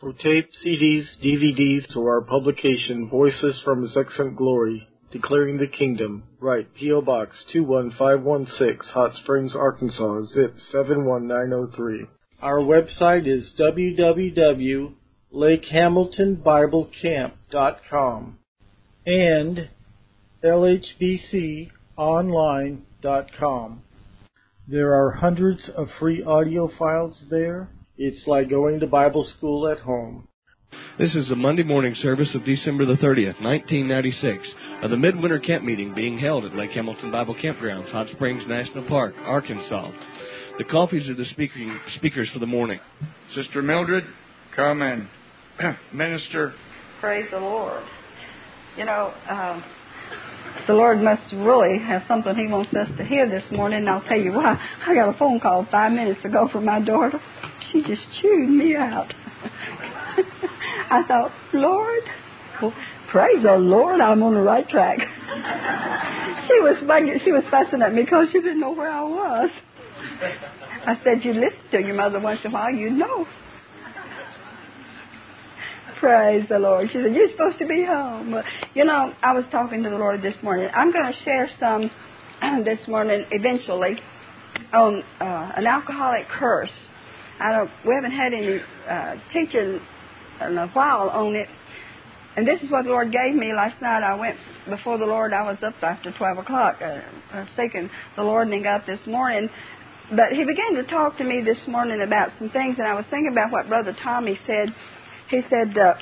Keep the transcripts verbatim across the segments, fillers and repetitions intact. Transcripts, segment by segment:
For tape, C Ds, D V Ds, or our publication, Voices from His Excellent Glory, Declaring the Kingdom, write P O Box two one five one six, Hot Springs, Arkansas, zip seven one nine zero three. Our website is w w w dot lake hamilton bible camp dot com and l h b c online dot com. There are hundreds of free audio files there. It's like going to Bible school at home. This is the Monday morning service of December the thirtieth, nineteen ninety-six, of the Midwinter Camp Meeting being held at Lake Hamilton Bible Campgrounds, Hot Springs National Park, Arkansas. The coffees are the speaking, speakers for the morning. Sister Mildred, come and minister. Praise the Lord. You know, uh, the Lord must really have something He wants us to hear this morning, and I'll tell you why. I got a phone call five minutes ago from my daughter. She just chewed me out. I thought, Lord, well, praise the Lord, I'm on the right track. she was bugging, she was fussing at me because she didn't know where I was. I said, you listen to your mother once in a while, you know. Praise the Lord. She said, you're supposed to be home. But, you know, I was talking to the Lord this morning. I'm going to share some this morning, eventually, on uh, an alcoholic curse. I don't, we haven't had any uh, teaching in a while on it. And this is what the Lord gave me last night. I went before the Lord. I was up after twelve o'clock. Uh, I was seeking the Lord and got up this morning. But He began to talk to me this morning about some things. And I was thinking about what Brother Tommy said. He said, uh,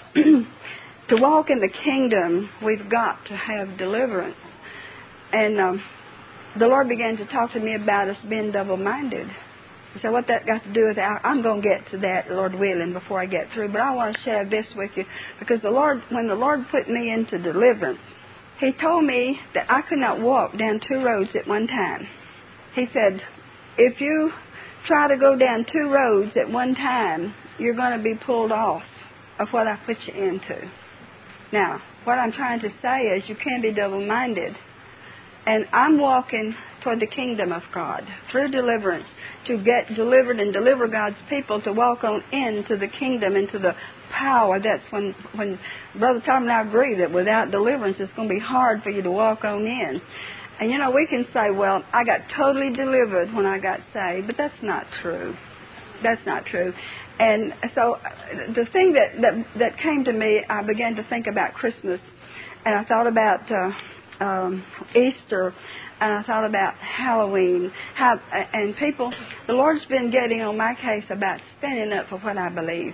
to walk in the kingdom, we've got to have deliverance. And um, the Lord began to talk to me about us being double-minded. So what that got to do with that, I'm going to get to that, Lord willing, before I get through. But I want to share this with you, because the Lord, when the Lord put me into deliverance, He told me that I could not walk down two roads at one time. He said, if you try to go down two roads at one time, you're going to be pulled off of what I put you into. Now, what I'm trying to say is you can't be double-minded. And I'm walking toward the kingdom of God through deliverance to get delivered and deliver God's people to walk on into the kingdom, into the power. That's when, when Brother Tom and I agree that without deliverance it's going to be hard for you to walk on in. And you know, we can say, well, I got totally delivered when I got saved, but that's not true. That's not true. And so the thing that, that, that came to me, I began to think about Christmas, and I thought about uh, um, Easter, and I thought about Halloween. How, and people, the Lord's been getting on my case about standing up for what I believe.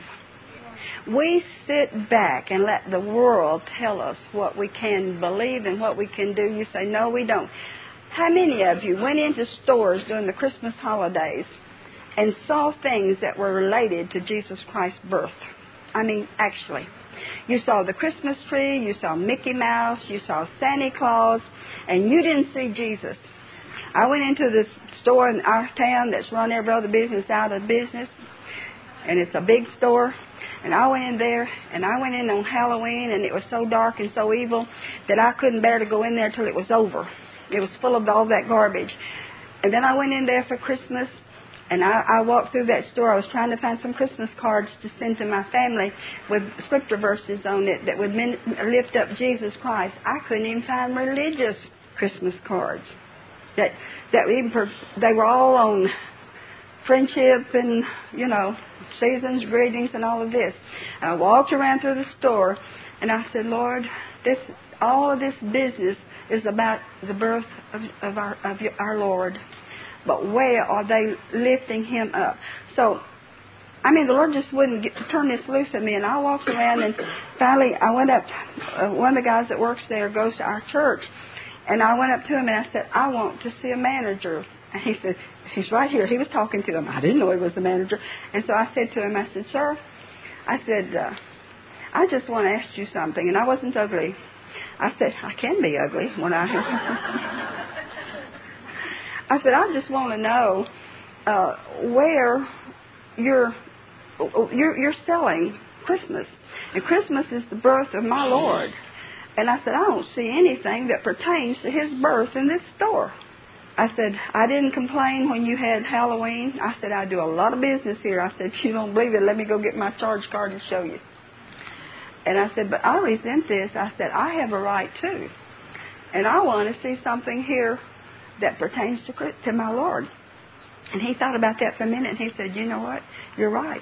We sit back and let the world tell us what we can believe and what we can do. You say, no, we don't. How many of you went into stores during the Christmas holidays and saw things that were related to Jesus Christ's birth? I mean, actually. You saw the Christmas tree, you saw Mickey Mouse, you saw Santa Claus, and you didn't see Jesus. I went into this store in our town that's run every other business out of business, and it's a big store. And I went in there, and I went in on Halloween, and it was so dark and so evil that I couldn't bear to go in there till it was over. It was full of all that garbage. And then I went in there for Christmas, and I, I walked through that store. I was trying to find some Christmas cards to send to my family with scripture verses on it that would min- lift up Jesus Christ. I couldn't even find religious Christmas cards. That that even per- they were all on friendship and, you know, seasons, greetings, and all of this. And I walked around through the store, and I said, Lord, this all of this business is about the birth of, of our of our Lord. But where are they lifting Him up? So, I mean, the Lord just wouldn't get, turn this loose at me. And I walked around, and finally I went up. Uh, one of the guys that works there goes to our church. And I went up to him, and I said, I want to see a manager. And he said, he's right here. He was talking to him. I didn't know he was the manager. And so I said to him, I said, sir, I said, uh, I just want to ask you something. And I wasn't ugly. I said, I can be ugly when I... I said, I just want to know uh, where you're, you're you're selling Christmas. And Christmas is the birth of my Lord. And I said, I don't see anything that pertains to His birth in this store. I said, I didn't complain when you had Halloween. I said, I do a lot of business here. I said, if you don't believe it, let me go get my charge card and show you. And I said, but I resent this. I said, I have a right too. And I want to see something here that pertains to, to my Lord. And he thought about that for a minute, and he said, you know what? You're right.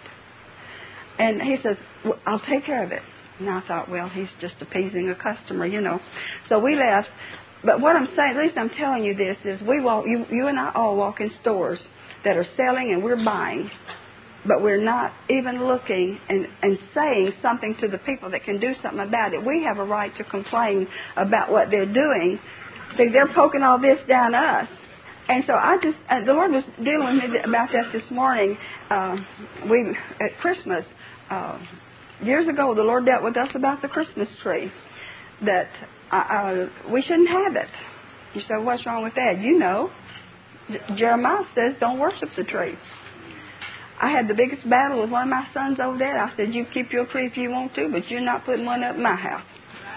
And he says, well, I'll take care of it. And I thought, well, he's just appeasing a customer, you know. So we left. But what I'm saying, at least I'm telling you this, is we walk, you, you and I all walk in stores that are selling and we're buying, but we're not even looking and, and saying something to the people that can do something about it. We have a right to complain about what they're doing. See, they're poking all this down us. And so I just, uh, the Lord was dealing with me about that this morning. Uh, we, at Christmas, uh, years ago, the Lord dealt with us about the Christmas tree, that uh, uh, we shouldn't have it. You say, what's wrong with that? You know, J- Jeremiah says don't worship the tree. I had the biggest battle with one of my sons over there. I said, you keep your tree if you want to, but you're not putting one up in my house.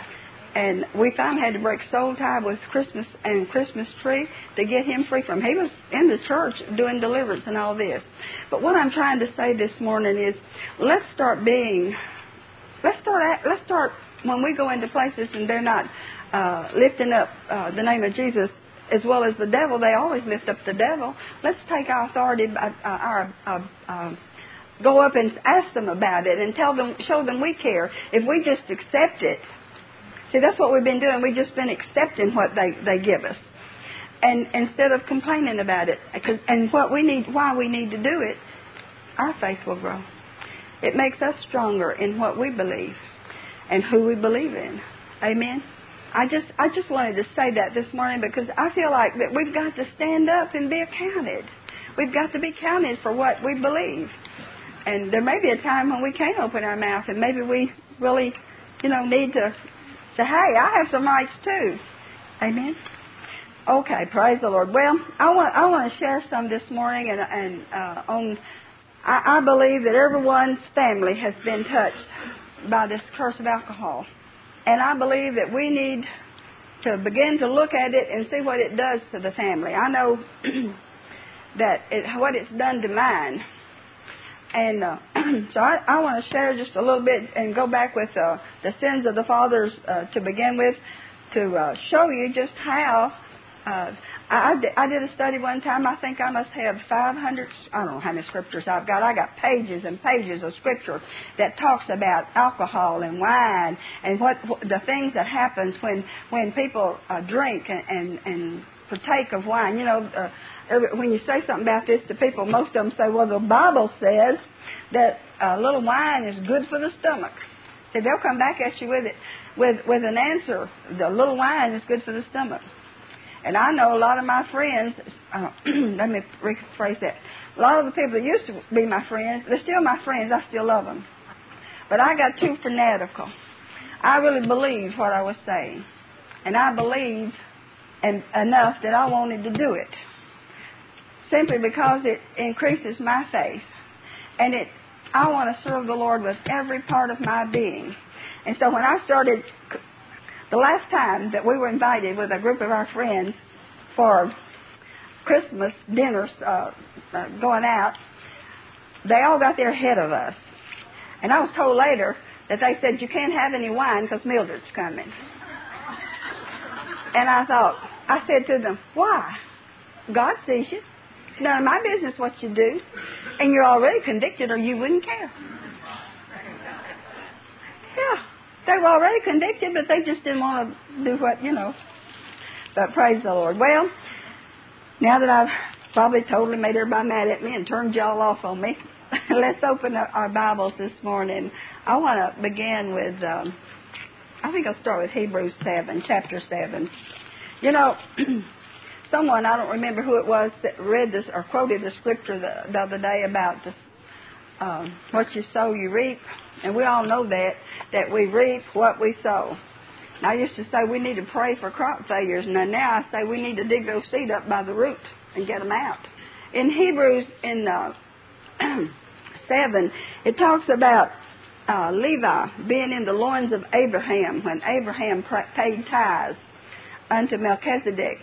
And we finally had to break soul tie with Christmas and Christmas tree to get him free from. He was in the church doing deliverance and all this. But what I'm trying to say this morning is, let's start being, let's start, let's start when we go into places and they're not uh, lifting up uh, the name of Jesus as well as the devil. They always lift up the devil. Let's take our authority, uh, our uh, uh, go up and ask them about it and tell them, show them we care. If we just accept it. See, that's what we've been doing. We've just been accepting what they, they give us. And instead of complaining about it. And what we need, why we need to do it, our faith will grow. It makes us stronger in what we believe and who we believe in. Amen? I just I just wanted to say that this morning because I feel like that we've got to stand up and be accounted. We've got to be counted for what we believe. And there may be a time when we can't open our mouth and maybe we really, you know, need to say, hey, I have some rights too. Amen? Okay, praise the Lord. Well, I want I want to share some this morning, and and uh, on I, I believe that everyone's family has been touched by this curse of alcohol, and I believe that we need to begin to look at it and see what it does to the family. I know that it, what it's done to mine. And uh, so I, I want to share just a little bit and go back with uh, the sins of the fathers uh, to begin with, to uh, show you just how. Uh, I, I did a study one time. I think I must have five hundred, I don't know how many scriptures I've got. I got pages and pages of scripture that talks about alcohol and wine and what, what the things that happens when, when people uh, drink and, and, and partake of wine. You know, uh, when you say something about this to people, most of them say, well, the Bible says that a little wine is good for the stomach. So they'll come back at you with it, with, with an answer. The little wine is good for the stomach. And I know a lot of my friends, uh, let me rephrase that. A lot of the people that used to be my friends, they're still my friends. I still love them. But I got too fanatical. I really believed what I was saying. And I believed and, enough that I wanted to do it. Simply because it increases my faith. And it, I want to serve the Lord with every part of my being. And so when I started, the last time that we were invited with a group of our friends for Christmas dinners uh, uh, going out, they all got there ahead of us. And I was told later that they said, you can't have any wine because Mildred's coming. And I thought, I said to them, why? God sees you. It's none of my business what you do. And you're already convicted or you wouldn't care. Yeah. They were already convicted, but they just didn't want to do what, you know. But praise the Lord. Well, now that I've probably totally made everybody mad at me and turned y'all off on me, let's open up our Bibles this morning. I want to begin with, um, I think I'll start with Hebrews seven, chapter seven. You know, someone, I don't remember who it was, that read this or quoted the scripture the, the other day about this, um, what you sow, you reap. And we all know that, that we reap what we sow. And I used to say we need to pray for crop failures. And then now I say we need to dig those seed up by the root and get them out. In Hebrews, in uh, seven, it talks about uh, Levi being in the loins of Abraham when Abraham paid tithes unto Melchizedek.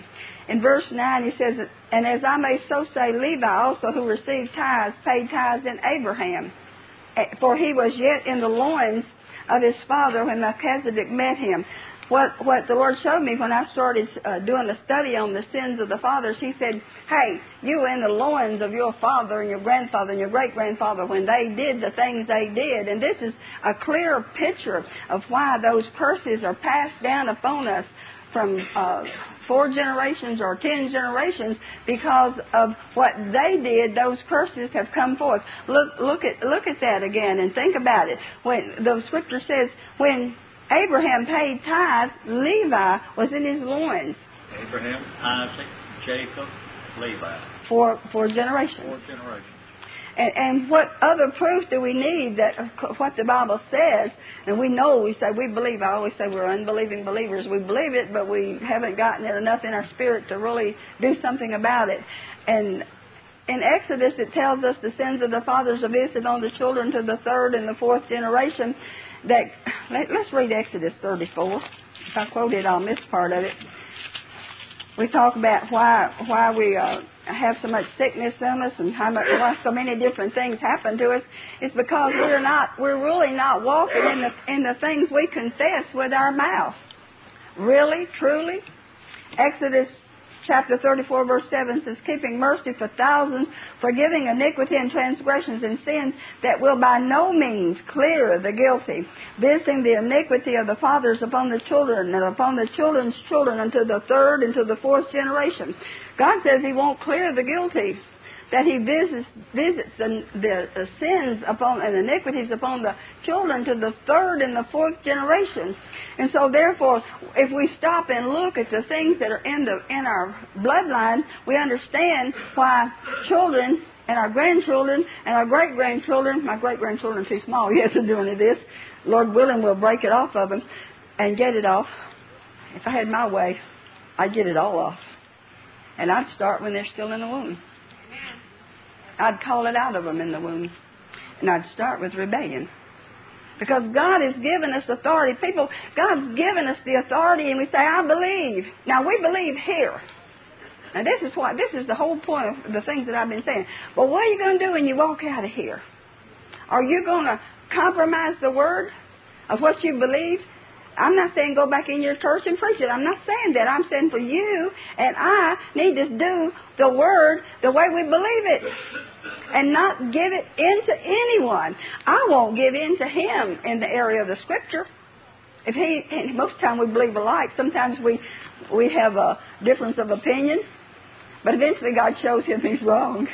in verse nine, he says, and as I may so say, Levi also, who received tithes, paid tithes in Abraham. For he was yet in the loins of his father when Melchizedek met him. What what the Lord showed me when I started uh, doing a study on the sins of the fathers, he said, hey, you were in the loins of your father and your grandfather and your great-grandfather when they did the things they did. And this is a clear picture of why those curses are passed down upon us from uh, four generations or ten generations, because of what they did. Those curses have come forth. Look, look at look at that again and think about it. When the Scripture says, when Abraham paid tithes, Levi was in his loins. Abraham, Isaac, Jacob, Levi. For four generations. Four generations. And, and what other proof do we need that of what the Bible says? And we know, we say we believe. I always say we're unbelieving believers. We believe it, but we haven't gotten it enough in our spirit to really do something about it. And in Exodus, it tells us the sins of the fathers are visited on the children to the third and the fourth generation. That let, let's read Exodus thirty-four. If I quoted, I'll miss part of it. We talk about why why we uh, have so much sickness in us and how much why so many different things happen to us. It's because we're not we're really not walking in the in the things we confess with our mouth. Really, truly. Exodus chapter thirty-four, verse seven says, keeping mercy for thousands, forgiving iniquity and transgressions and sins, that will by no means clear the guilty, visiting the iniquity of the fathers upon the children and upon the children's children unto the third and to the fourth generation. God says He won't clear the guilty, that He visits, visits the, the, the sins upon and iniquities upon the children to the third and the fourth generation. And so, therefore, if we stop and look at the things that are in the in our bloodline, we understand why children and our grandchildren and our great-grandchildren, my great-grandchildren are too small yet to do any of this. Lord willing, we'll break it off of them and get it off. If I had my way, I'd get it all off. And I'd start when they're still in the womb. I'd call it out of them in the womb. And I'd start with rebellion. Because God has given us authority. People, God's given us the authority, and we say, I believe. Now, we believe here. Now, this is what, this is the whole point of the things that I've been saying. But what are you going to do when you walk out of here? Are you going to compromise the word of what you believe? I'm not saying go back in your church and preach it. I'm not saying that. I'm saying for you and I need to do the word the way we believe it and not give it into anyone. I won't give in to him in the area of the Scripture. If he, most of the time we believe alike. Sometimes we we have a difference of opinion, but eventually God shows him he's wrong.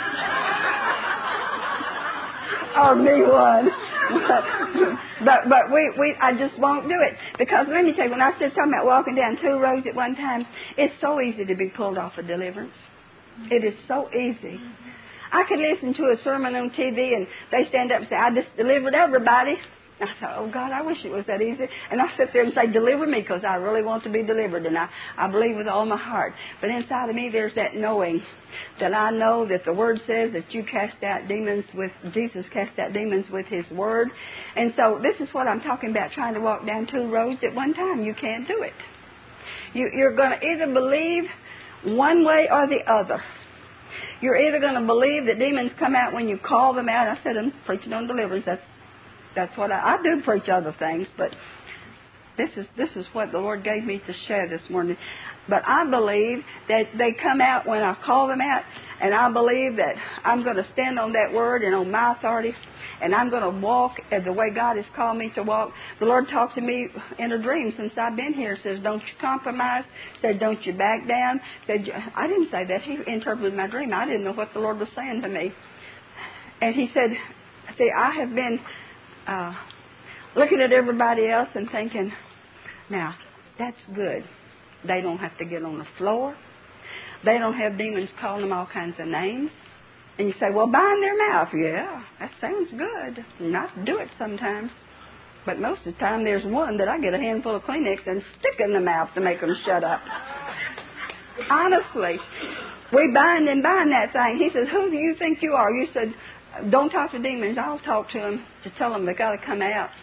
Or me one. but but we, we I just won't do it. Because let me tell you, when I was talking about walking down two roads at one time, it's so easy to be pulled off of deliverance. It is so easy. I could listen to a sermon on T V and they stand up and say, I just delivered everybody. I thought, oh, God, I wish it was that easy. And I sit there and say, deliver me, because I really want to be delivered. And I, I believe with all my heart. But inside of me, there's that knowing that I know that the Word says that you cast out demons with, Jesus cast out demons with His Word. And so this is what I'm talking about, trying to walk down two roads at one time. You can't do it. You, you're going to either believe one way or the other. You're either going to believe that demons come out when you call them out. I said I'm preaching on deliverance. That's That's what I, I do preach other things, but this is this is what the Lord gave me to share this morning. But I believe that they come out when I call them out, and I believe that I'm going to stand on that word and on my authority, and I'm going to walk as the way God has called me to walk. The Lord talked to me in a dream since I've been here. Says, don't you compromise. Said, don't you back down. Said, I didn't say that. He interpreted my dream. I didn't know what the Lord was saying to me. And He said, see, I have been Uh, looking at everybody else and thinking, now, that's good. They don't have to get on the floor. They don't have demons calling them all kinds of names. And you say, well, bind their mouth. Yeah, that sounds good. And I do it sometimes. But most of the time, there's one that I get a handful of Kleenex and stick in the mouth to make them shut up. Honestly, we bind and bind that thing. He says, who do you think you are? You said, don't talk to demons. I'll talk to them to tell them they got to come out.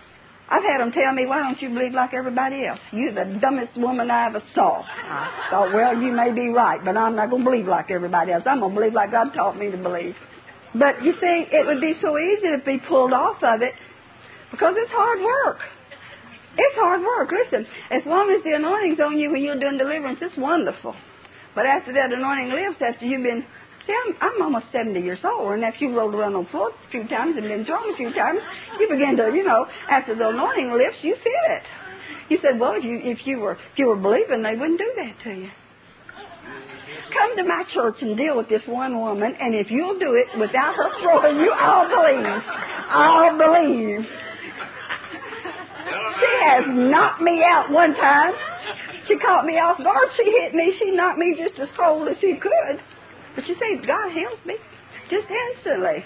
I've had them tell me, why don't you believe like everybody else? You're the dumbest woman I ever saw. I thought, well, you may be right, but I'm not going to believe like everybody else. I'm going to believe like God taught me to believe. But you see, it would be so easy to be pulled off of it because it's hard work. It's hard work. Listen, as long as the anointing's on you when you're doing deliverance, it's wonderful. But after that anointing lifts, after you've been... See, I'm, I'm almost seventy years old, and after you've rolled around on the floor a few times and been thrown a few times, you begin to, you know, after the anointing lifts, you feel it. You said, well, if you, if you were if you were believing, they wouldn't do that to you. Come to my church and deal with this one woman, and if you'll do it without her throwing you, I'll believe. I'll believe. She has knocked me out one time. She caught me off guard. She hit me. She knocked me just as cold as she could. But you see, God helps me just instantly.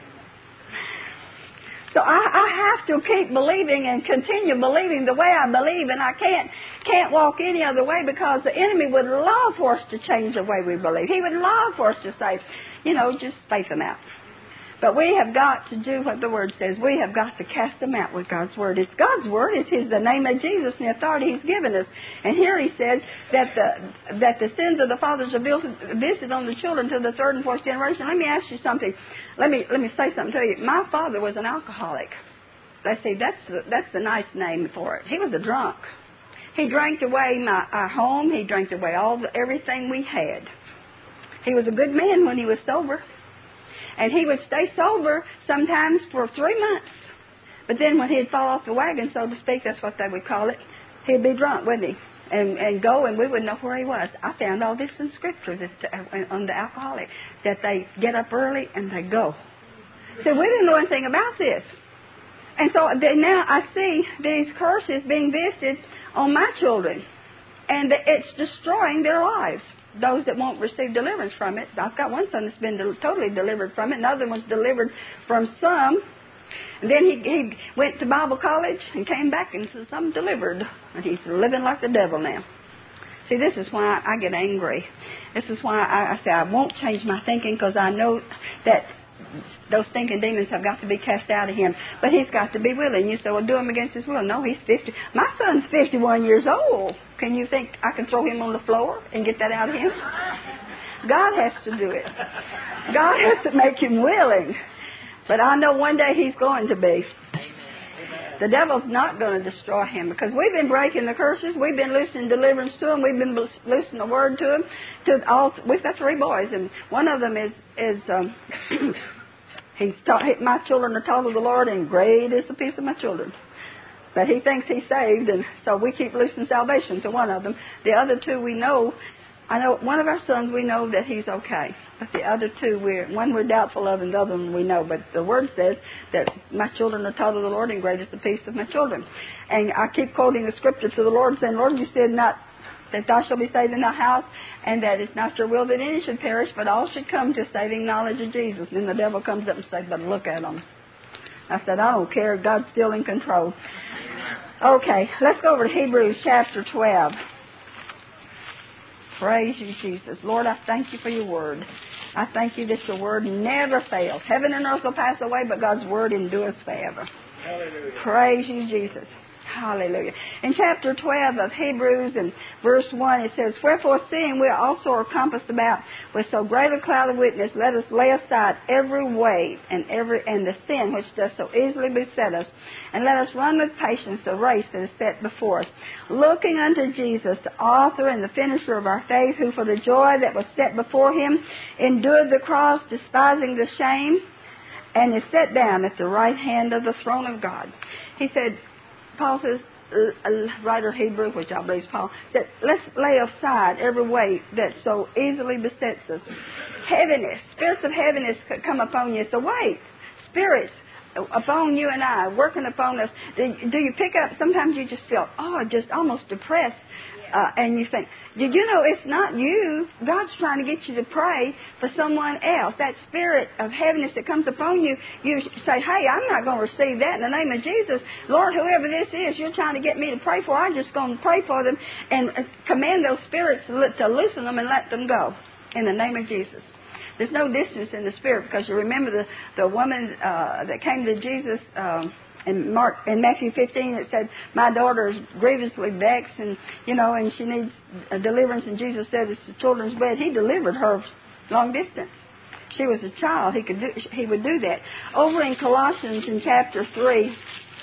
So I, I have to keep believing and continue believing the way I believe, and I can't can't walk any other way because the enemy would love for us to change the way we believe. He would love for us to say, you know, just faith them out. But we have got to do what the Word says. We have got to cast them out with God's Word. It's God's Word. It's His, the name of Jesus and the authority He's given us. And here He said that the that the sins of the fathers are visited on the children to the third and fourth generation. Let me ask you something. Let me let me say something to you. My father was an alcoholic. Let's see, that's the, that's the nice name for it. He was a drunk. He drank away my our home. He drank away all the, everything we had. He was a good man when he was sober. And he would stay sober sometimes for three months. But then when he'd fall off the wagon, so to speak, that's what they would call it, he'd be drunk, wouldn't he? And and go, and we wouldn't know where he was. I found all this in Scripture this, uh, on the alcoholic, that they get up early and they go. So we didn't know anything about this. And so they, now I see these curses being visited on my children. And it's destroying their lives. Those that won't receive deliverance from it. I've got one son that's been de- totally delivered from it. Another one's delivered from some. And then he, he went to Bible college and came back and said, I'm delivered. And he's living like the devil now. See, this is why I get angry. This is why I, I say I won't change my thinking, because I know that those stinking demons have got to be cast out of him. But he's got to be willing. You say, well, do him against his will. No, he's fifty. My son's fifty-one years old. Can you think I can throw him on the floor and get that out of him? God has to do it. God has to make him willing. But I know one day he's going to be. The devil's not going to destroy him, because we've been breaking the curses. We've been loosing deliverance to him. We've been loosing the word to him. To all, we've got three boys, and one of them is is um, he's taught, my children are taught of the Lord, and great is the peace of my children. But he thinks he's saved, and so we keep loosing salvation to one of them. The other two we know. I know one of our sons, we know that he's okay. But the other two, we're, one we're doubtful of, and the other one we know. But the Word says that my children are taught of the Lord, and great is the peace of my children. And I keep quoting the Scripture to the Lord, saying, Lord, you said not that thou shalt be saved in thy house, and that it's not your will that any should perish, but all should come to saving knowledge of Jesus. And then the devil comes up and says, but look at them. I said, I don't care. God's still in control. Okay, let's go over to Hebrews chapter twelve. Praise you, Jesus. Lord, I thank you for your word. I thank you that your word never fails. Heaven and earth will pass away, but God's word endures forever. Hallelujah. Praise you, Jesus. Hallelujah. In chapter twelve of Hebrews and verse one, it says, wherefore, seeing we also are compassed about with so great a cloud of witness, let us lay aside every weight and every and the sin which does so easily beset us, and let us run with patience the race that is set before us, looking unto Jesus, the author and the finisher of our faith, who for the joy that was set before him endured the cross, despising the shame, and is set down at the right hand of the throne of God. He said, Paul says, uh, writer Hebrew, which I believe is Paul, that let's lay aside every weight that so easily besets us. Heaviness, spirits of heaviness could come upon you. It's a weight. Spirits upon you and I, working upon us. Do you pick up, sometimes you just feel, oh, just almost depressed. Uh, and you think, did you know it's not you? God's trying to get you to pray for someone else. That spirit of heaviness that comes upon you, you say, hey, I'm not going to receive that in the name of Jesus. Lord, whoever this is, you're trying to get me to pray for, I'm just going to pray for them and command those spirits to loosen them and let them go in the name of Jesus. There's no distance in the spirit, because you remember the, the woman uh, that came to Jesus, um, in Mark, in Matthew fifteen, it said, my daughter is grievously vexed, and, you know, and she needs a deliverance, and Jesus said it's the children's bread. He delivered her long distance. She was a child. He could do, he would do that. Over in Colossians in chapter three,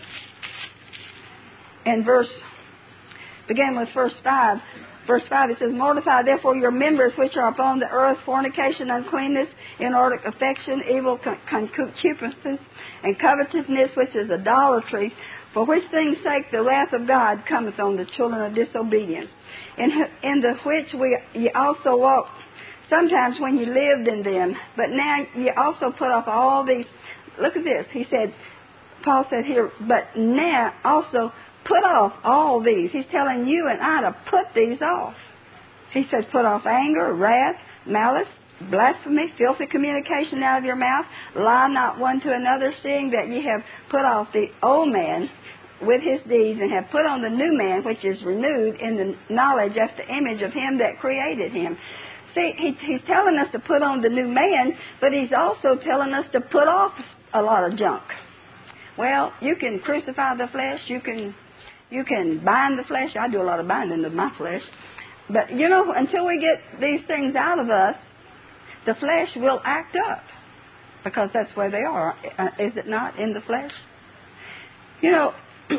and verse, begin with verse five. Verse five, it says, mortify therefore your members which are upon the earth, fornication, uncleanness, inordinate affection, evil concupiscence, and covetousness, which is idolatry, for which things' sake the wrath of God cometh on the children of disobedience, in, in the which we ye also walked sometimes when you lived in them, but now you also put off all these. Look at this. He said, Paul said here, but now also put off all these. He's telling you and I to put these off. He says, put off anger, wrath, malice, blasphemy, filthy communication out of your mouth. Lie not one to another, seeing that ye have put off the old man with his deeds, and have put on the new man, which is renewed in the knowledge after the image of him that created him. See, he, he's telling us to put on the new man, but he's also telling us to put off a lot of junk. Well, you can crucify the flesh. You can you can bind the flesh. I do a lot of binding of my flesh. But, you know, until we get these things out of us, the flesh will act up, because that's where they are. Is it not, in the flesh? You know,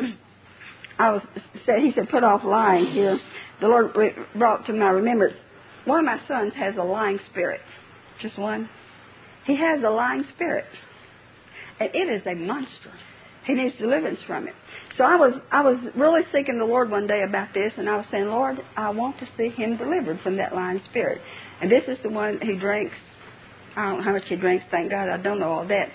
I was said he said, put off lying here. The Lord brought to my remembrance, one of my sons has a lying spirit. Just one. He has a lying spirit. And it is a monster. He needs deliverance from it. So I was I was really seeking the Lord one day about this, and I was saying, Lord, I want to see him delivered from that lying spirit. And this is the one he drinks. I don't know how much he drinks, thank God. I don't know all that.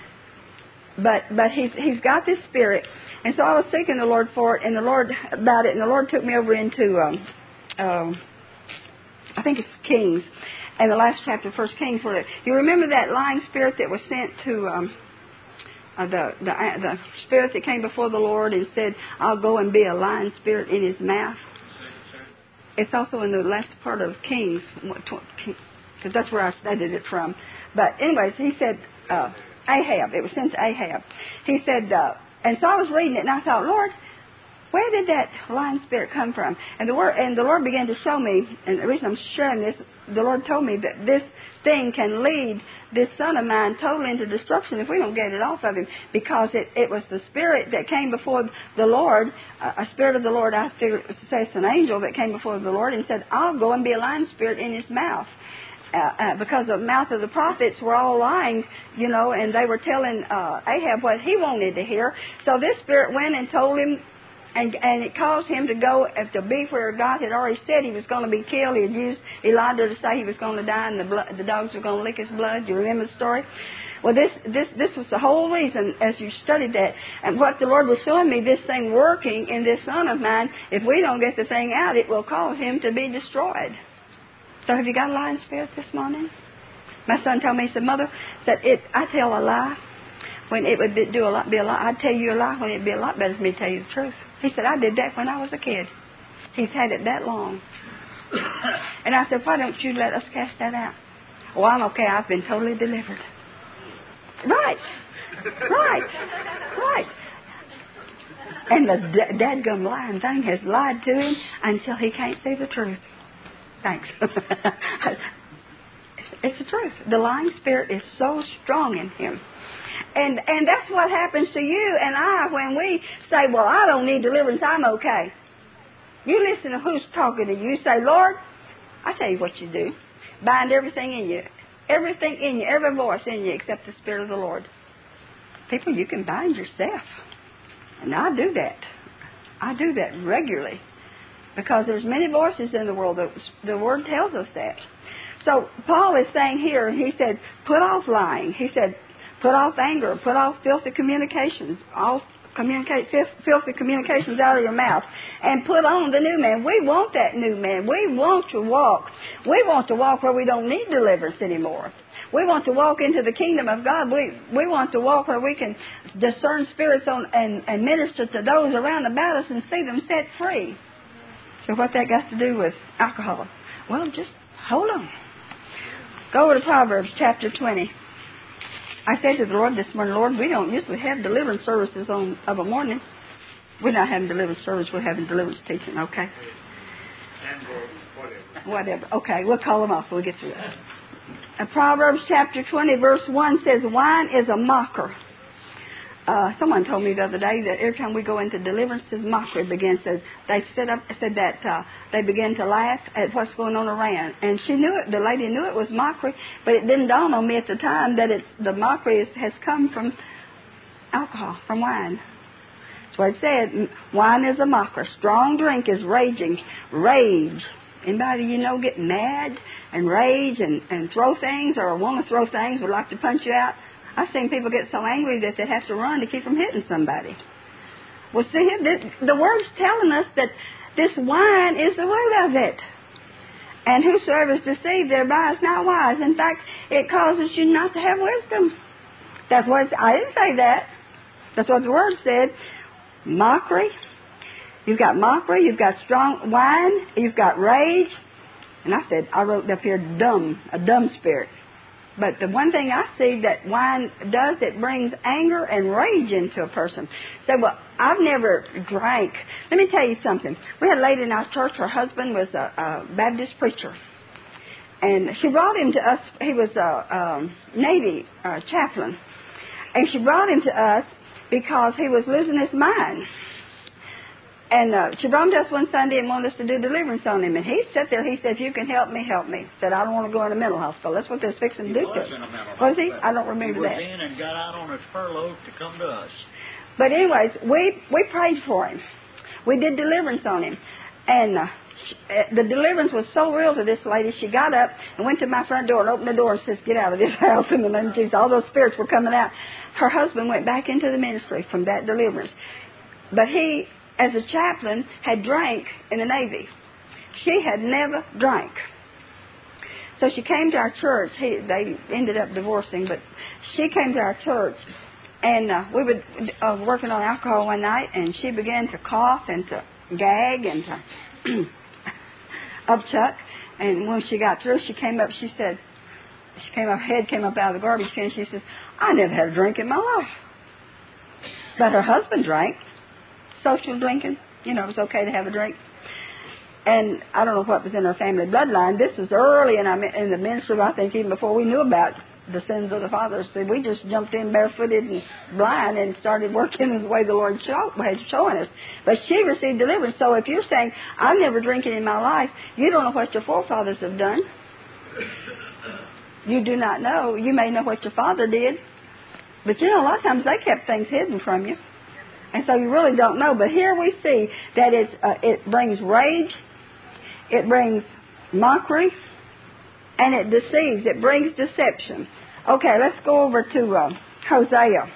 But but he's he's got this spirit. And so I was seeking the Lord for it, and the Lord about it, and the Lord took me over into um, um, I think it's Kings, and the last chapter of First Kings. Where you remember that lying spirit that was sent to um, uh, the, the the spirit that came before the Lord and said, "I'll go and be a lying spirit in his mouth." It's also in the last part of Kings, because that's where I studied it from. But anyways, he said uh, Ahab. It was sent to Ahab. He said, uh, and so I was reading it, and I thought, Lord, where did that lying spirit come from? And the word, and the Lord began to show me, and the reason I'm sharing this, the Lord told me that this thing can lead this son of mine totally into destruction if we don't get it off of him, because it, it was the spirit that came before the Lord, uh, a spirit of the Lord, I figure to say it's an angel that came before the Lord and said, I'll go and be a lying spirit in his mouth. Uh, uh, because the mouth of the prophets were all lying, you know, and they were telling uh, Ahab what he wanted to hear. So this spirit went and told him, and, and it caused him to go to be where God had already said he was going to be killed. He had used Elijah to say he was going to die, and the, blood, the dogs were going to lick his blood. You remember the story? Well, this, this, this was the whole reason as you studied that. And what the Lord was showing me, this thing working in this son of mine, if we don't get the thing out, it will cause him to be destroyed. So have you got a lying spirit this morning? My son told me, he said, Mother, that it, I tell a lie when it would be, do a lot, be a lie. I'd tell you a lie when it'd be a lot better for me to tell you the truth. He said, I did that when I was a kid. He's had it that long. And I said, why don't you let us cast that out? Oh, I'm okay. I've been totally delivered. Right. Right. Right. And the d- dadgum lying thing has lied to him until he can't see the truth. Thanks. It's the truth. The lying spirit is so strong in him. And and that's what happens to you and I when we say, well, I don't need deliverance, I'm okay. You listen to who's talking to you. You say, Lord, I tell you what you do. Bind everything in you. Everything in you, every voice in you except the Spirit of the Lord. People, you can bind yourself. And I do that. I do that regularly. Because there's many voices in the world. The, the Word tells us that. So Paul is saying here, he said, put off lying. He said, put off anger. Put off filthy communications. All communicate filthy communications out of your mouth. And put on the new man. We want that new man. We want to walk. We want to walk where we don't need deliverance anymore. We want to walk into the kingdom of God. We we want to walk where we can discern spirits on, and, and minister to those around about us and see them set free. So what that got to do with alcohol? Well, just hold on. Go over to Proverbs chapter twenty. I said to the Lord this morning, Lord, we don't usually have deliverance services on of a morning. We're not having deliverance service. We're having deliverance teaching, okay? Whatever. Whatever. Okay, we'll call them off when we get through it. And Proverbs chapter twenty, verse one says, wine is a mocker. Uh, someone told me the other day that every time we go into deliverances, mockery begins to, they stood up and said that uh, they begin to laugh at what's going on around. And she knew it, the lady knew it was mockery, but it didn't dawn on me at the time that it, the mockery is, has come from alcohol, from wine. That's what it said. Wine is a mocker. Strong drink is raging. Rage. Anybody you know get mad and rage and, and throw things, or want to throw things, would like to punch you out? I've seen people get so angry that they have to run to keep from hitting somebody. Well, see, this, the Word's telling us that this wine is the root of it. And whosoever is deceived thereby is not wise. In fact, it causes you not to have wisdom. That's what it's, I didn't say that. That's what the Word said. Mockery. You've got mockery. You've got strong wine. You've got rage. And I said, I wrote up here, dumb, a dumb spirit. But the one thing I see that wine does, it brings anger and rage into a person. So, well, I've never drank. Let me tell you something. We had a lady in our church. Her husband was a, a Baptist preacher. And she brought him to us. He was a, a Navy uh, chaplain. And she brought him to us because he was losing his mind. And uh, she brought him to us one Sunday and wanted us to do deliverance on him. And he sat there. He said, if you can help me, help me. Said, I don't want to go in a mental hospital. That's what they was fixing to do to him. Was he? I don't remember that. He was in and got out on his furlough to come to us. But anyways, we, we prayed for him. We did deliverance on him. And uh, she, uh, the deliverance was so real to this lady, she got up and went to my front door and opened the door and says, get out of this house in the name of Jesus. All those spirits were coming out. Her husband went back into the ministry from that deliverance. But he, as a chaplain, had drank in the Navy. She had never drank. So she came to our church. He, they ended up divorcing, but she came to our church. And uh, we were uh, working on alcohol one night, and she began to cough and to gag and to upchuck. And when she got through, she came up, she said, she came up, her head came up out of the garbage can, she says, I never had a drink in my life. But her husband drank. Social drinking, you know, it was okay to have a drink. And I don't know what was in her family bloodline. This was early in, our, in the ministry, I think, even before we knew about the sins of the fathers. So we just jumped in barefooted and blind and started working the way the Lord show, was showing us. But she received deliverance. So if you're saying, I've never drinking in my life, you don't know what your forefathers have done. You do not know. You may know what your father did. But you know, a lot of times they kept things hidden from you. And so you really don't know. But here we see that it's, uh, it brings rage, it brings mockery, and it deceives. It brings deception. Okay, let's go over to uh, Hosea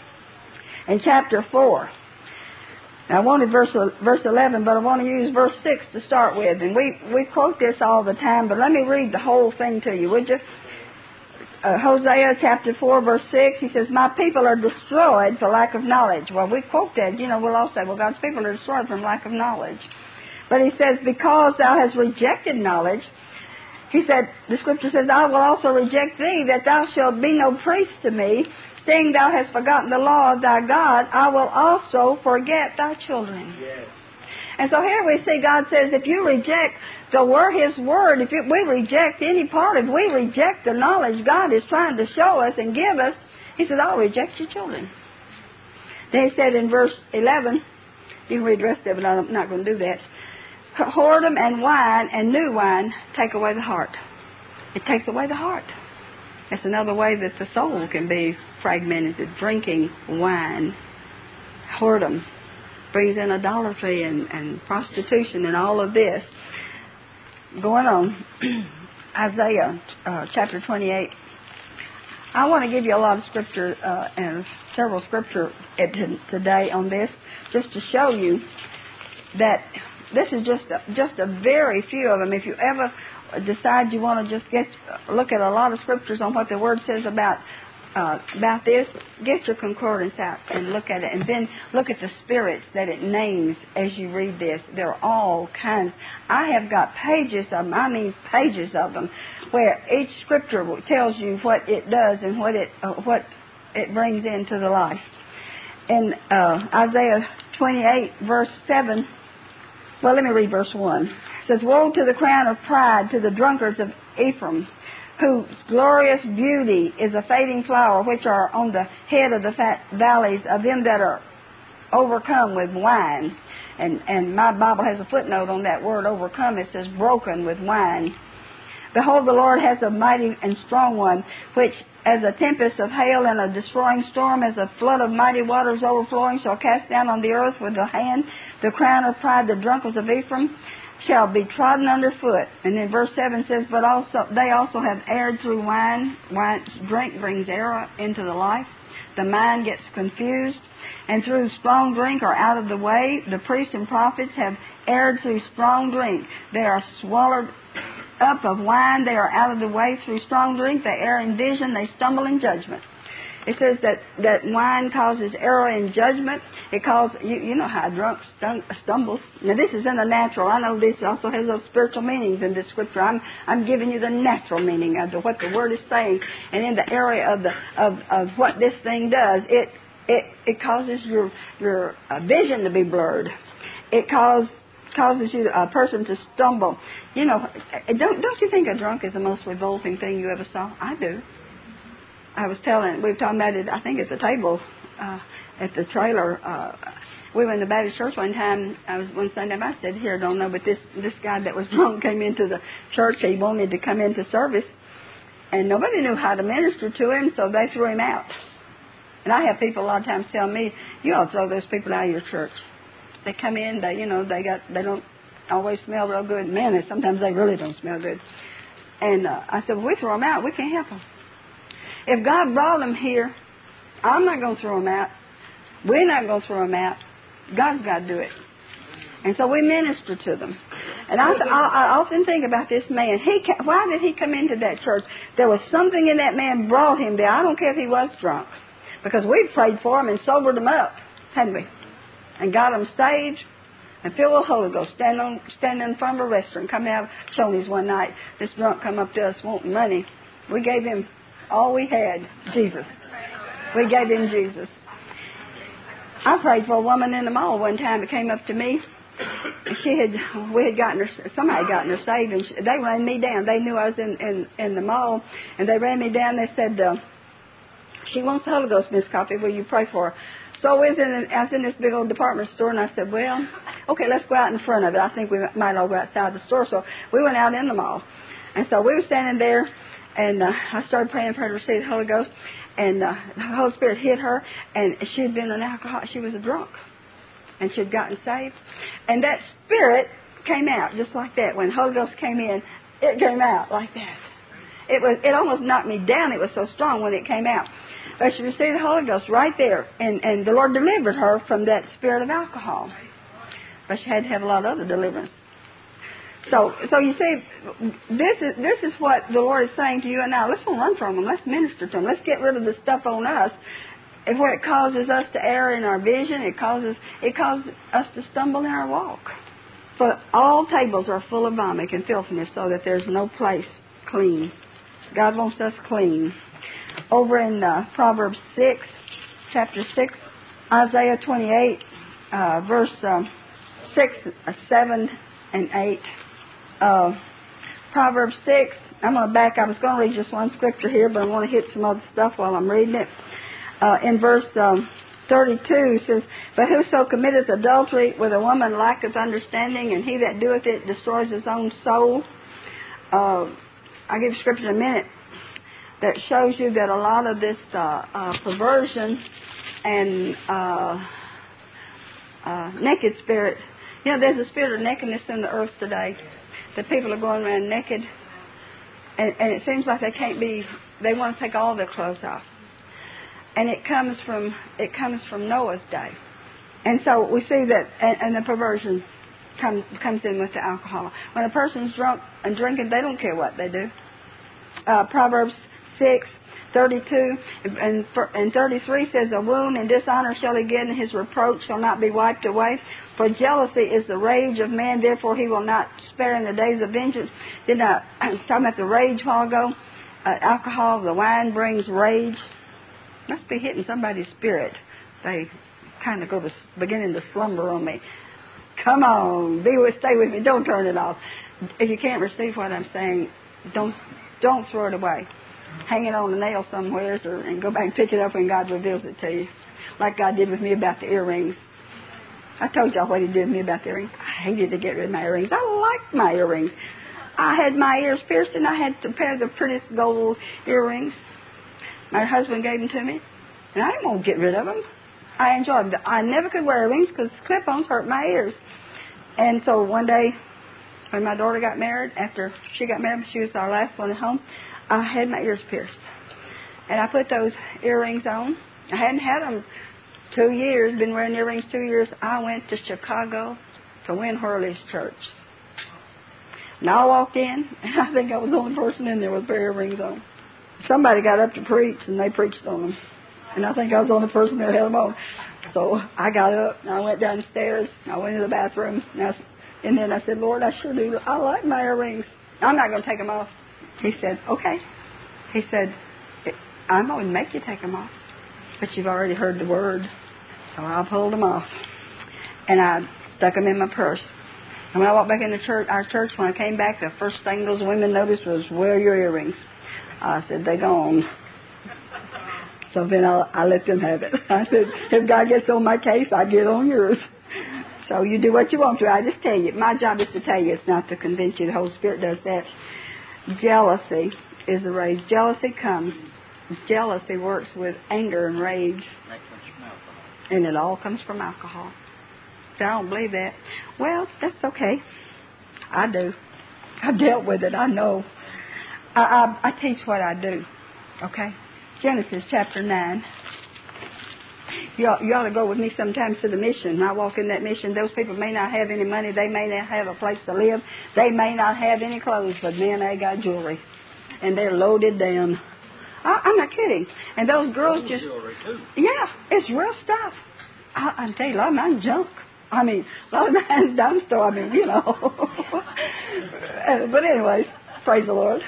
in chapter four. Now, I wanted verse, verse eleven, but I want to use verse six to start with. And we, we quote this all the time, but let me read the whole thing to you, would you? Uh, Hosea chapter four, verse six, he says, my people are destroyed for lack of knowledge. Well, we quote that. You know, we'll all say, well, God's people are destroyed from lack of knowledge. But he says, because thou hast rejected knowledge, he said, the scripture says, I will also reject thee, that thou shalt be no priest to me. Seeing thou hast forgotten the law of thy God, I will also forget thy children. Yes. And so here we see God says, if you reject the word, His word, if you, we reject any part of it, we reject the knowledge God is trying to show us and give us, He says, I'll reject your children. Then He said in verse eleven, you can read the rest of it, I'm not going to do that. Whoredom and wine and new wine take away the heart. It takes away the heart. That's another way that the soul can be fragmented, drinking wine. Whoredom brings in idolatry and, and prostitution and all of this. Going on, Isaiah uh, chapter twenty-eight. I want to give you a lot of scripture uh, and several scripture today on this, just to show you that this is just a, just a very few of them. If you ever decide you want to just get look at a lot of scriptures on what the Word says about uh, about this, get your concordance out and look at it, and then look at the spirits that it names as you read this. There are all kinds. I have got pages of them, I mean pages of them, where each scripture tells you what it does and what it uh, what it brings into the life. In uh, Isaiah twenty-eight, verse seven, well, let me read verse one. It says, woe to the crown of pride, to the drunkards of Ephraim, whose glorious beauty is a fading flower, which are on the head of the fat valleys of them that are overcome with wine. And, and my Bible has a footnote on that word overcome. It says broken with wine. Behold, the Lord has a mighty and strong one, which as a tempest of hail and a destroying storm, as a flood of mighty waters overflowing, shall cast down on the earth with the hand the crown of pride, the drunkards of Ephraim shall be trodden under foot. And then verse seven says, but also they also have erred through wine. Wine drink brings error into the life. The mind gets confused, and through strong drink are out of the way. The priests and prophets have erred through strong drink. They are swallowed up of wine. They are out of the way through strong drink. They err in vision. They stumble in judgment. It says that, that wine causes error in judgment. It causes, you, you know how a drunk stum- stumbles. Now this is in the natural. I know this also has those spiritual meanings in the scripture. I'm, I'm giving you the natural meaning of the, what the word is saying. And in the area of the of, of what this thing does, it it, it causes your, your uh, vision to be blurred. It causes causes you a person to stumble. You know, don't don't you think a drunk is the most revolting thing you ever saw? I do. I was telling, we were talking about it, I think at the table, uh, at the trailer. Uh, we were in the Baptist church one time. I was one Sunday, I said, here, don't know, but this, this guy that was drunk came into the church. He wanted to come into service, and nobody knew how to minister to him, so they threw him out. And I have people a lot of times tell me, you ought to throw those people out of your church. They come in, they, you know, they got, they don't always smell real good. Man, sometimes they really don't smell good. And uh, I said, well, we throw them out. We can't help them. If God brought them here, I'm not going to throw them out. We're not going to throw them out. God's got to do it. And so we minister to them. And I, I, I often think about this man. He, why did he come into that church? There was something in that man brought him there. I don't care if he was drunk. Because we prayed for him and sobered him up, hadn't we? And got him saved and filled with the Holy Ghost. Stand on, standing in front of a restaurant. Come out Shoney's one night. This drunk come up to us wanting money. We gave him all we had, Jesus. We gave him Jesus. I prayed for a woman in the mall one time that came up to me. She had, we had gotten her, somebody had gotten her saved, and she, they ran me down. They knew I was in, in, in the mall, and they ran me down. They said, uh, she wants the Holy Ghost, Miss Coffee. Will you pray for her? So I was, in, I was in this big old department store, and I said, well, okay, let's go out in front of it. I think we might all go outside the store. So we went out in the mall. And so we were standing there, and uh, I started praying for her to receive the Holy Ghost. And uh, the Holy Spirit hit her, and she had been an alcoholic. She was a drunk, and she had gotten saved. And that Spirit came out just like that. When the Holy Ghost came in, it came out like that. It was. It almost knocked me down. It was so strong when it came out. But she received the Holy Ghost right there, and, and the Lord delivered her from that spirit of alcohol. But she had to have a lot of other deliverance. So, so you see, this is this is what the Lord is saying to you and I. Let's don't run from them. Let's minister to them. Let's get rid of the stuff on us, and where it causes us to err in our vision. It causes it causes us to stumble in our walk. For all tables are full of vomit and filthiness, so that there's no place clean. God wants us clean. Over in uh, Proverbs six, chapter six, Isaiah twenty-eight, uh, verse uh, six, uh, seven, and eight. Uh, Proverbs six, I'm going to back, I was going to read just one scripture here, but I want to hit some other stuff while I'm reading it. Uh, in verse um, thirty-two, it says, but whoso committeth adultery with a woman lacketh understanding, and he that doeth it destroys his own soul. Uh, I'll give you scripture in a minute that shows you that a lot of this uh, uh, perversion and uh, uh, naked spirit, you know, there's a spirit of nakedness in the earth today. That people are going around naked, and, and it seems like they can't be. They want to take all their clothes off, and it comes from it comes from Noah's day, and so we see that, and, and the perversion comes comes in with the alcohol. When a person's drunk and drinking, they don't care what they do. Uh, Proverbs six. thirty-two and, and thirty-three says, a wound and dishonor shall he get, and his reproach shall not be wiped away. For jealousy is the rage of man, therefore he will not spare in the days of vengeance. Didn't I, I was talking about the rage a while ago? Uh, alcohol, the wine brings rage. Must be hitting somebody's spirit. They kind of go to beginning to slumber on me. Come on, be with, stay with me. Don't turn it off. If you can't receive what I'm saying, don't don't throw it away. Hang it on a nail somewhere, or, and go back and pick it up when God reveals it to you. Like God did with me about the earrings. I told y'all what He did with me about the earrings. I hated to get rid of my earrings. I liked my earrings. I had my ears pierced, and I had a pair of the prettiest gold earrings. My husband gave them to me, and I didn't want to get rid of them. I enjoyed them. I never could wear earrings because clip-ons hurt my ears. And so one day, when my daughter got married, after she got married, she was our last one at home, I had my ears pierced. And I put those earrings on. I hadn't had them two years, been wearing earrings two years. I went to Chicago to Win Hurley's church. And I walked in, and I think I was the only person in there with pair of earrings on. Somebody got up to preach, and they preached on them. And I think I was the only person that had them on. So I got up, and I went downstairs, and I went to the bathroom, and, I, and then I said, Lord, I sure do. I like my earrings. I'm not going to take them off. He said, okay. He said, I'm going to make you take them off. But you've already heard the word. So I pulled them off. And I stuck them in my purse. And when I walked back in the church, our church, when I came back, the first thing those women noticed was, where are your earrings? I said, they're gone. So then I, I let them have it. I said, if God gets on my case, I get on yours. So you do what you want to. I just tell you. My job is to tell you. It's not to convince you. The Holy Spirit does that. Jealousy is the rage. Jealousy comes. Jealousy works with anger and rage. And it all comes from alcohol. So I don't believe that. Well, that's okay. I do. I've dealt with it. I know. I, I, I teach what I do. Okay? Genesis chapter nine. You ought, you ought to go with me sometimes to the mission. I walk in that mission. Those people may not have any money. They may not have a place to live. They may not have any clothes. But, man, they got jewelry. And they're loaded down. I, I'm not kidding. And those girls just... Yeah, it's real stuff. I, I tell you, a lot of mine's junk. I mean, a lot of mine's dumb stuff. I mean, you know. But anyways, praise the Lord.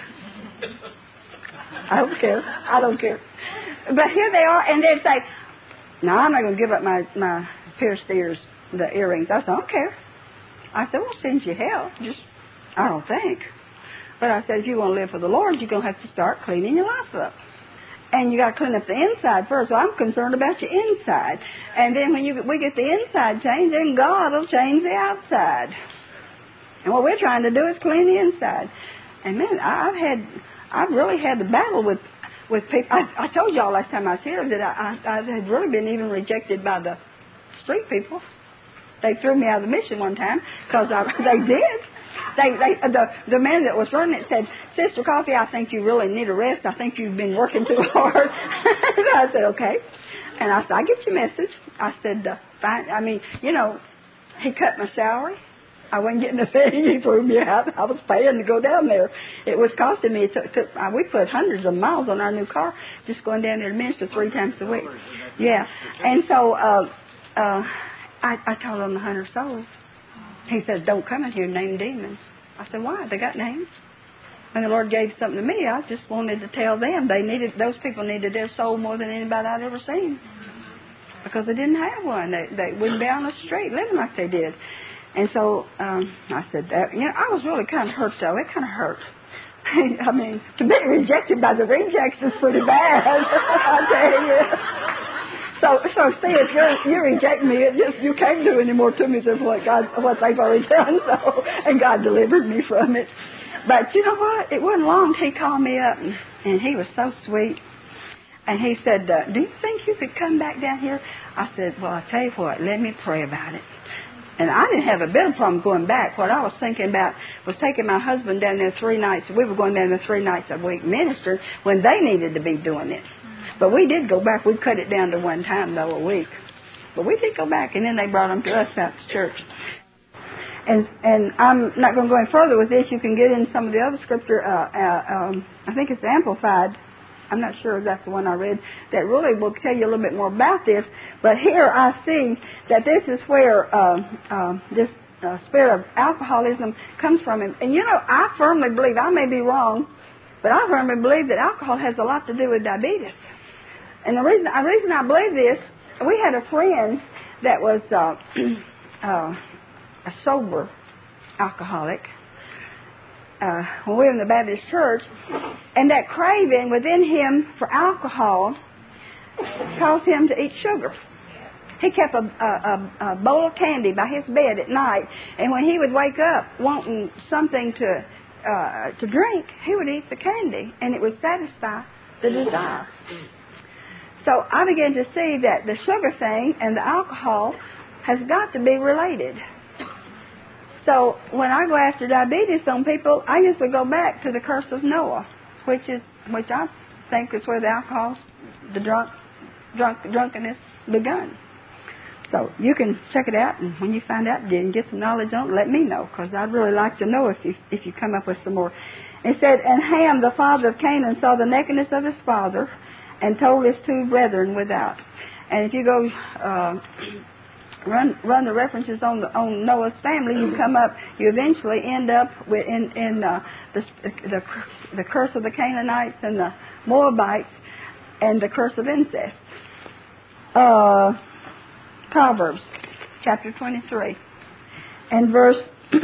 I don't care. I don't care. But here they are, and they'd say, no, I'm not going to give up my, my pierced ears, the earrings. I said, I don't care. I said, well, since you have, just, I don't think. But I said, if you want to live for the Lord, you're going to have to start cleaning your life up. And you got to clean up the inside first. So I'm concerned about your inside. And then when you we get the inside changed, then God will change the outside. And what we're trying to do is clean the inside. And man, I've had, I've really had the battle with, with people. I, I told y'all last time I was here that I, I, I had really been even rejected by the street people. They threw me out of the mission one time because they did. They, they, the, the man that was running it said, Sister Coffee, I think you really need a rest. I think you've been working too hard. And I said, okay. And I said, I get your message. I said, uh, fine. I mean, you know, he cut my salary. I wasn't getting a thing. He threw me out. I was paying to go down there. It was costing me. It took, took, uh, we put hundreds of miles on our new car just going down there to minister three times a week. Yeah. And so uh, uh, I, I told him the hundred souls. He says, don't come in here and name demons. I said, why? They got names. When the Lord gave something to me, I just wanted to tell them. They needed, those people needed their soul more than anybody I'd ever seen. Because they didn't have one. They, they wouldn't be on the street living like they did. And so um, I said, that, you know, I was really kind of hurt, though. It kind of hurt. I mean, to be rejected by the rejects is pretty bad. I tell you. So, so see, if you're, you reject me, it just, you can't do any more to me than what God, what they've already done. So, and God delivered me from it. But you know what? It wasn't long till he called me up, and, and he was so sweet. And he said, uh, do you think you could come back down here? I said, well, I tell you what, let me pray about it. And I didn't have a bit of problem going back. What I was thinking about was taking my husband down there three nights. We were going down there three nights a week ministering when they needed to be doing it. But we did go back. We cut it down to one time, though, a week. But we did go back, and then they brought them to us out to church. And and I'm not going to go any further with this. You can get in some of the other scripture. Uh, uh, um, I think it's Amplified. I'm not sure if that's the one I read. That really will tell you a little bit more about this. But here I see that this is where uh, uh, this uh, spirit of alcoholism comes from. And, and, you know, I firmly believe, I may be wrong, but I firmly believe that alcohol has a lot to do with diabetes. And the reason, the reason I believe this, we had a friend that was uh, uh, a sober alcoholic uh, when we were in the Baptist church, and that craving within him for alcohol caused him to eat sugar. He kept a, a, a bowl of candy by his bed at night, and when he would wake up wanting something to uh, to drink, he would eat the candy, and it would satisfy the desire. So I began to see that the sugar thing and the alcohol has got to be related. So when I go after diabetes on people, I usually go back to the curse of Noah, which is which I think is where the alcohol, the drunk, drunk drunkenness begun. So you can check it out, and when you find out and get some knowledge on it, let me know, because I'd really like to know if you if you come up with some more. It said, and Ham, the father of Canaan, saw the nakedness of his father, and told his two brethren without. And if you go uh, run run the references on the on Noah's family, you come up, you eventually end up with in in uh, the, the the curse of the Canaanites and the Moabites, and the curse of incest. Uh, Proverbs chapter twenty-three and verse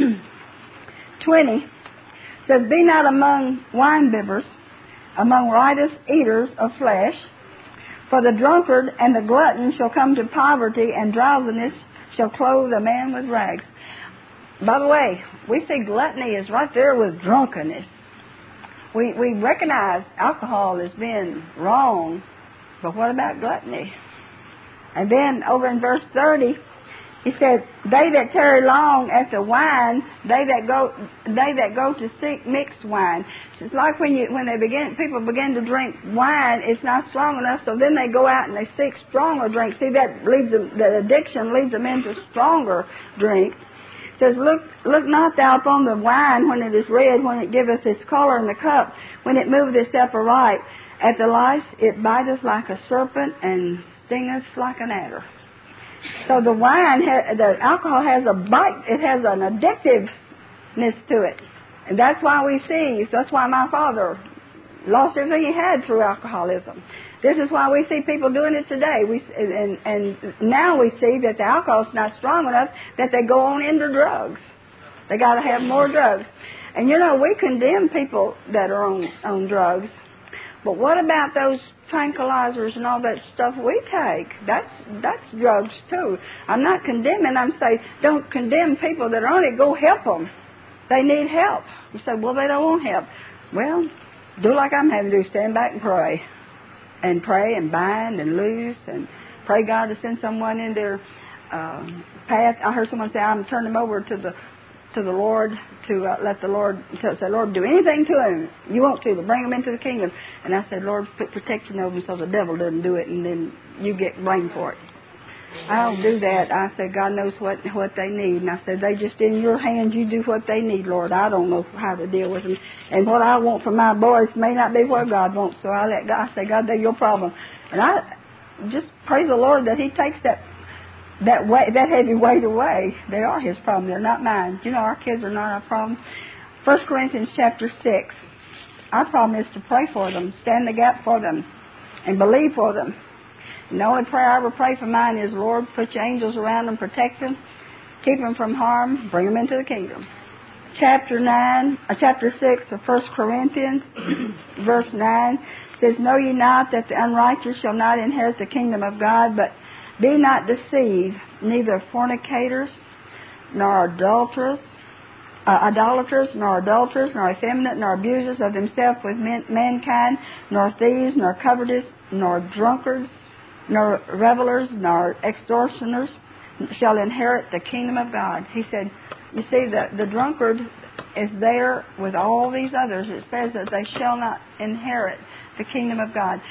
twenty says, "Be not among winebibbers, among riotous eaters of flesh, for the drunkard and the glutton shall come to poverty, and drowsiness shall clothe a man with rags." By the way, we see gluttony is right there with drunkenness. We we recognize alcohol as being wrong, but what about gluttony? And then over in verse thirty, he said, "They that tarry long after wine, they that go, they that go to seek mixed wine." It's like when you when they begin, people begin to drink wine, it's not strong enough, so then they go out and they seek stronger drink. See, that leads them, the addiction leads them into stronger drink. It says, "Look, look not thou upon the wine when it is red, when it giveth its color in the cup, when it moveth itself aright. At the life it biteth like a serpent, and stingeth like an adder." So the wine, ha- the alcohol has a bite. It has an addictiveness to it, and that's why we see. That's why my father lost everything he had through alcoholism. This is why we see people doing it today. We and and now we see that the alcohol's not strong enough, that they go on into drugs. They got to have more drugs, and you know we condemn people that are on on drugs, but what about those tranquilizers and all that stuff we take? That's that's drugs too. I'm not condemning. I'm saying don't condemn people that are on it. Go help them. They need help. You say, well, they don't want help. Well, do like I'm having to do. Stand back and pray. And pray and bind and loose and pray God to send someone in their uh, path. I heard someone say, I'm turning them over to the to the Lord, to uh, let the Lord, to say, Lord, do anything to him you want to, but bring him into the kingdom. And I said, Lord, put protection over him so the devil doesn't do it, and then you get blamed for it. I don't do that. I said, God knows what what they need. And I said, they just in your hands, you do what they need, Lord. I don't know how to deal with them. And what I want for my boys may not be what God wants. So I let God, I say, God, they're your problem. And I just praise the Lord that he takes that that way, that heavy weight away. They are his problem. They're not mine. You know, our kids are not our problem. First Corinthians chapter six. Our problem is to pray for them, stand the gap for them, and believe for them. And the only prayer I ever pray for mine is, Lord, put your angels around them, protect them, keep them from harm, bring them into the kingdom. Chapter nine, uh, chapter six of First Corinthians, verse nine says, "Know ye not that the unrighteous shall not inherit the kingdom of God? But be not deceived, neither fornicators, nor adulterers, uh, idolaters, nor adulterers, nor effeminate, nor abusers of themselves with men, mankind, nor thieves, nor covetous, nor drunkards, nor revelers, nor extortioners shall inherit the kingdom of God." He said, you see, the, the drunkard is there with all these others. It says that they shall not inherit the kingdom of God.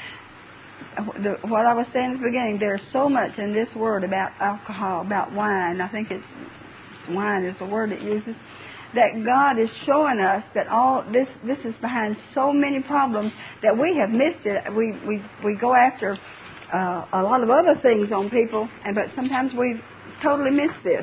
The, what I was saying at the beginning, there's so much in this word about alcohol, about wine. I think it's wine is the word it uses. That God is showing us that all this this is behind so many problems that we have missed it. We we we go after uh, a lot of other things on people, and but sometimes we totally miss this.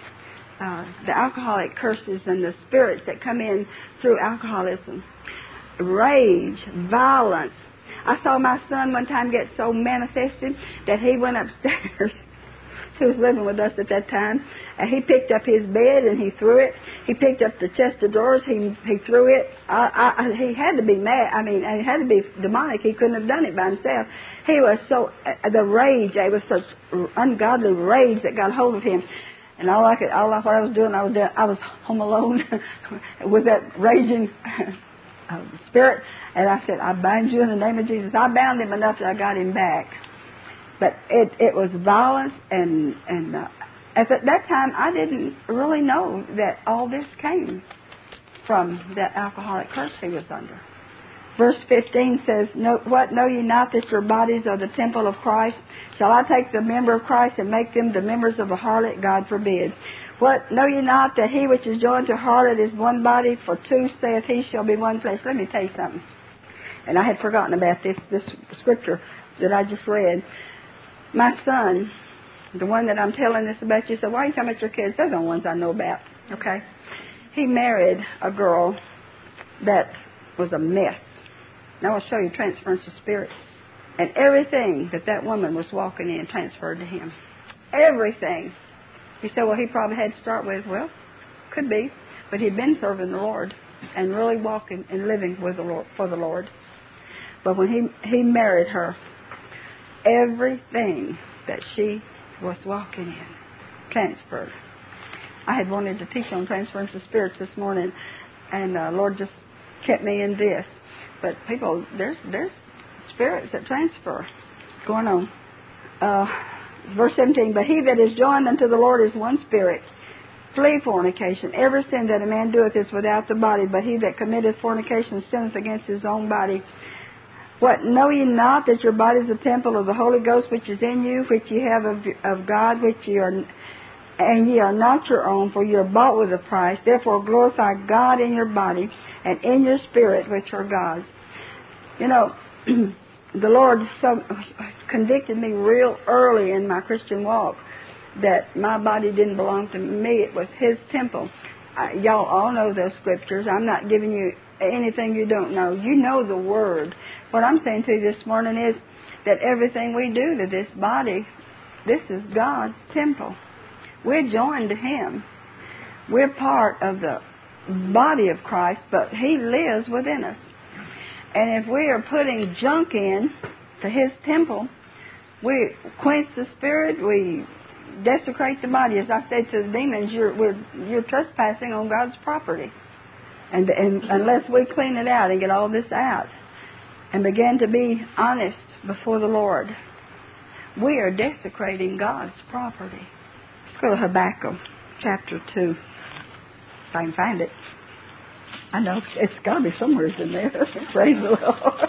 Uh, the alcoholic curses and the spirits that come in through alcoholism, rage, violence. I saw my son one time get so manifested that he went upstairs. He was living with us at that time. And he picked up his bed and he threw it. He picked up the chest of drawers. He he threw it. I, I, he had to be mad. I mean, it had to be demonic. He couldn't have done it by himself. He was so, uh, the rage, it was such ungodly rage that got hold of him. And all I could, all I, what I was doing, I was doing, I was home alone with that raging uh, spirit. And I said, I bind you in the name of Jesus. I bound him enough that I got him back. But it, it was violence, and, and uh, at that time, I didn't really know that all this came from that alcoholic curse he was under. Verse fifteen says, no, what, know ye not that your bodies are the temple of Christ? Shall I take the member of Christ and make them the members of a harlot? God forbid. What, know ye not that he which is joined to harlot is one body? For two saith he shall be one flesh. Let me tell you something. And I had forgotten about this, this scripture that I just read. My son, the one that I'm telling this about, you said, why are you talking about your kids? Those are the ones I know about, okay? He married a girl that was a mess. Now I'll show you transference of spirit. And everything that that woman was walking in transferred to him. Everything. He said, well, he probably had to start with, well, could be. But he'd been serving the Lord and really walking and living with the Lord, for the Lord. But when he, he married her, everything that she was walking in transferred. I had wanted to teach on transference of spirits this morning, and uh, Lord just kept me in this. But people, there's there's spirits that transfer going on. Uh, verse seventeen, but he that is joined unto the Lord is one spirit. Flee fornication. Every sin that a man doeth is without the body, but he that committeth fornication sinneth against his own body. What, know ye not that your body is a temple of the Holy Ghost which is in you, which ye have of, of God, which ye are, and ye are not your own, for ye are bought with a price. Therefore glorify God in your body and in your spirit, which are God's. You know, the Lord so convicted me real early in my Christian walk that my body didn't belong to me. It was His temple. Uh, y'all all know those scriptures. I'm not giving you anything you don't know. You know the Word. What I'm saying to you this morning is that everything we do to this body, this is God's temple. We're joined to Him. We're part of the body of Christ, but He lives within us. And if we are putting junk in to His temple, we quench the spirit, we desecrate the body. As I said to the demons, you're, we're, you're trespassing on God's property. And, and unless we clean it out and get all this out and begin to be honest before the Lord, we are desecrating God's property. Let's go to Habakkuk chapter two, if I can find it. I know it's got to be somewhere in there. Praise the Lord.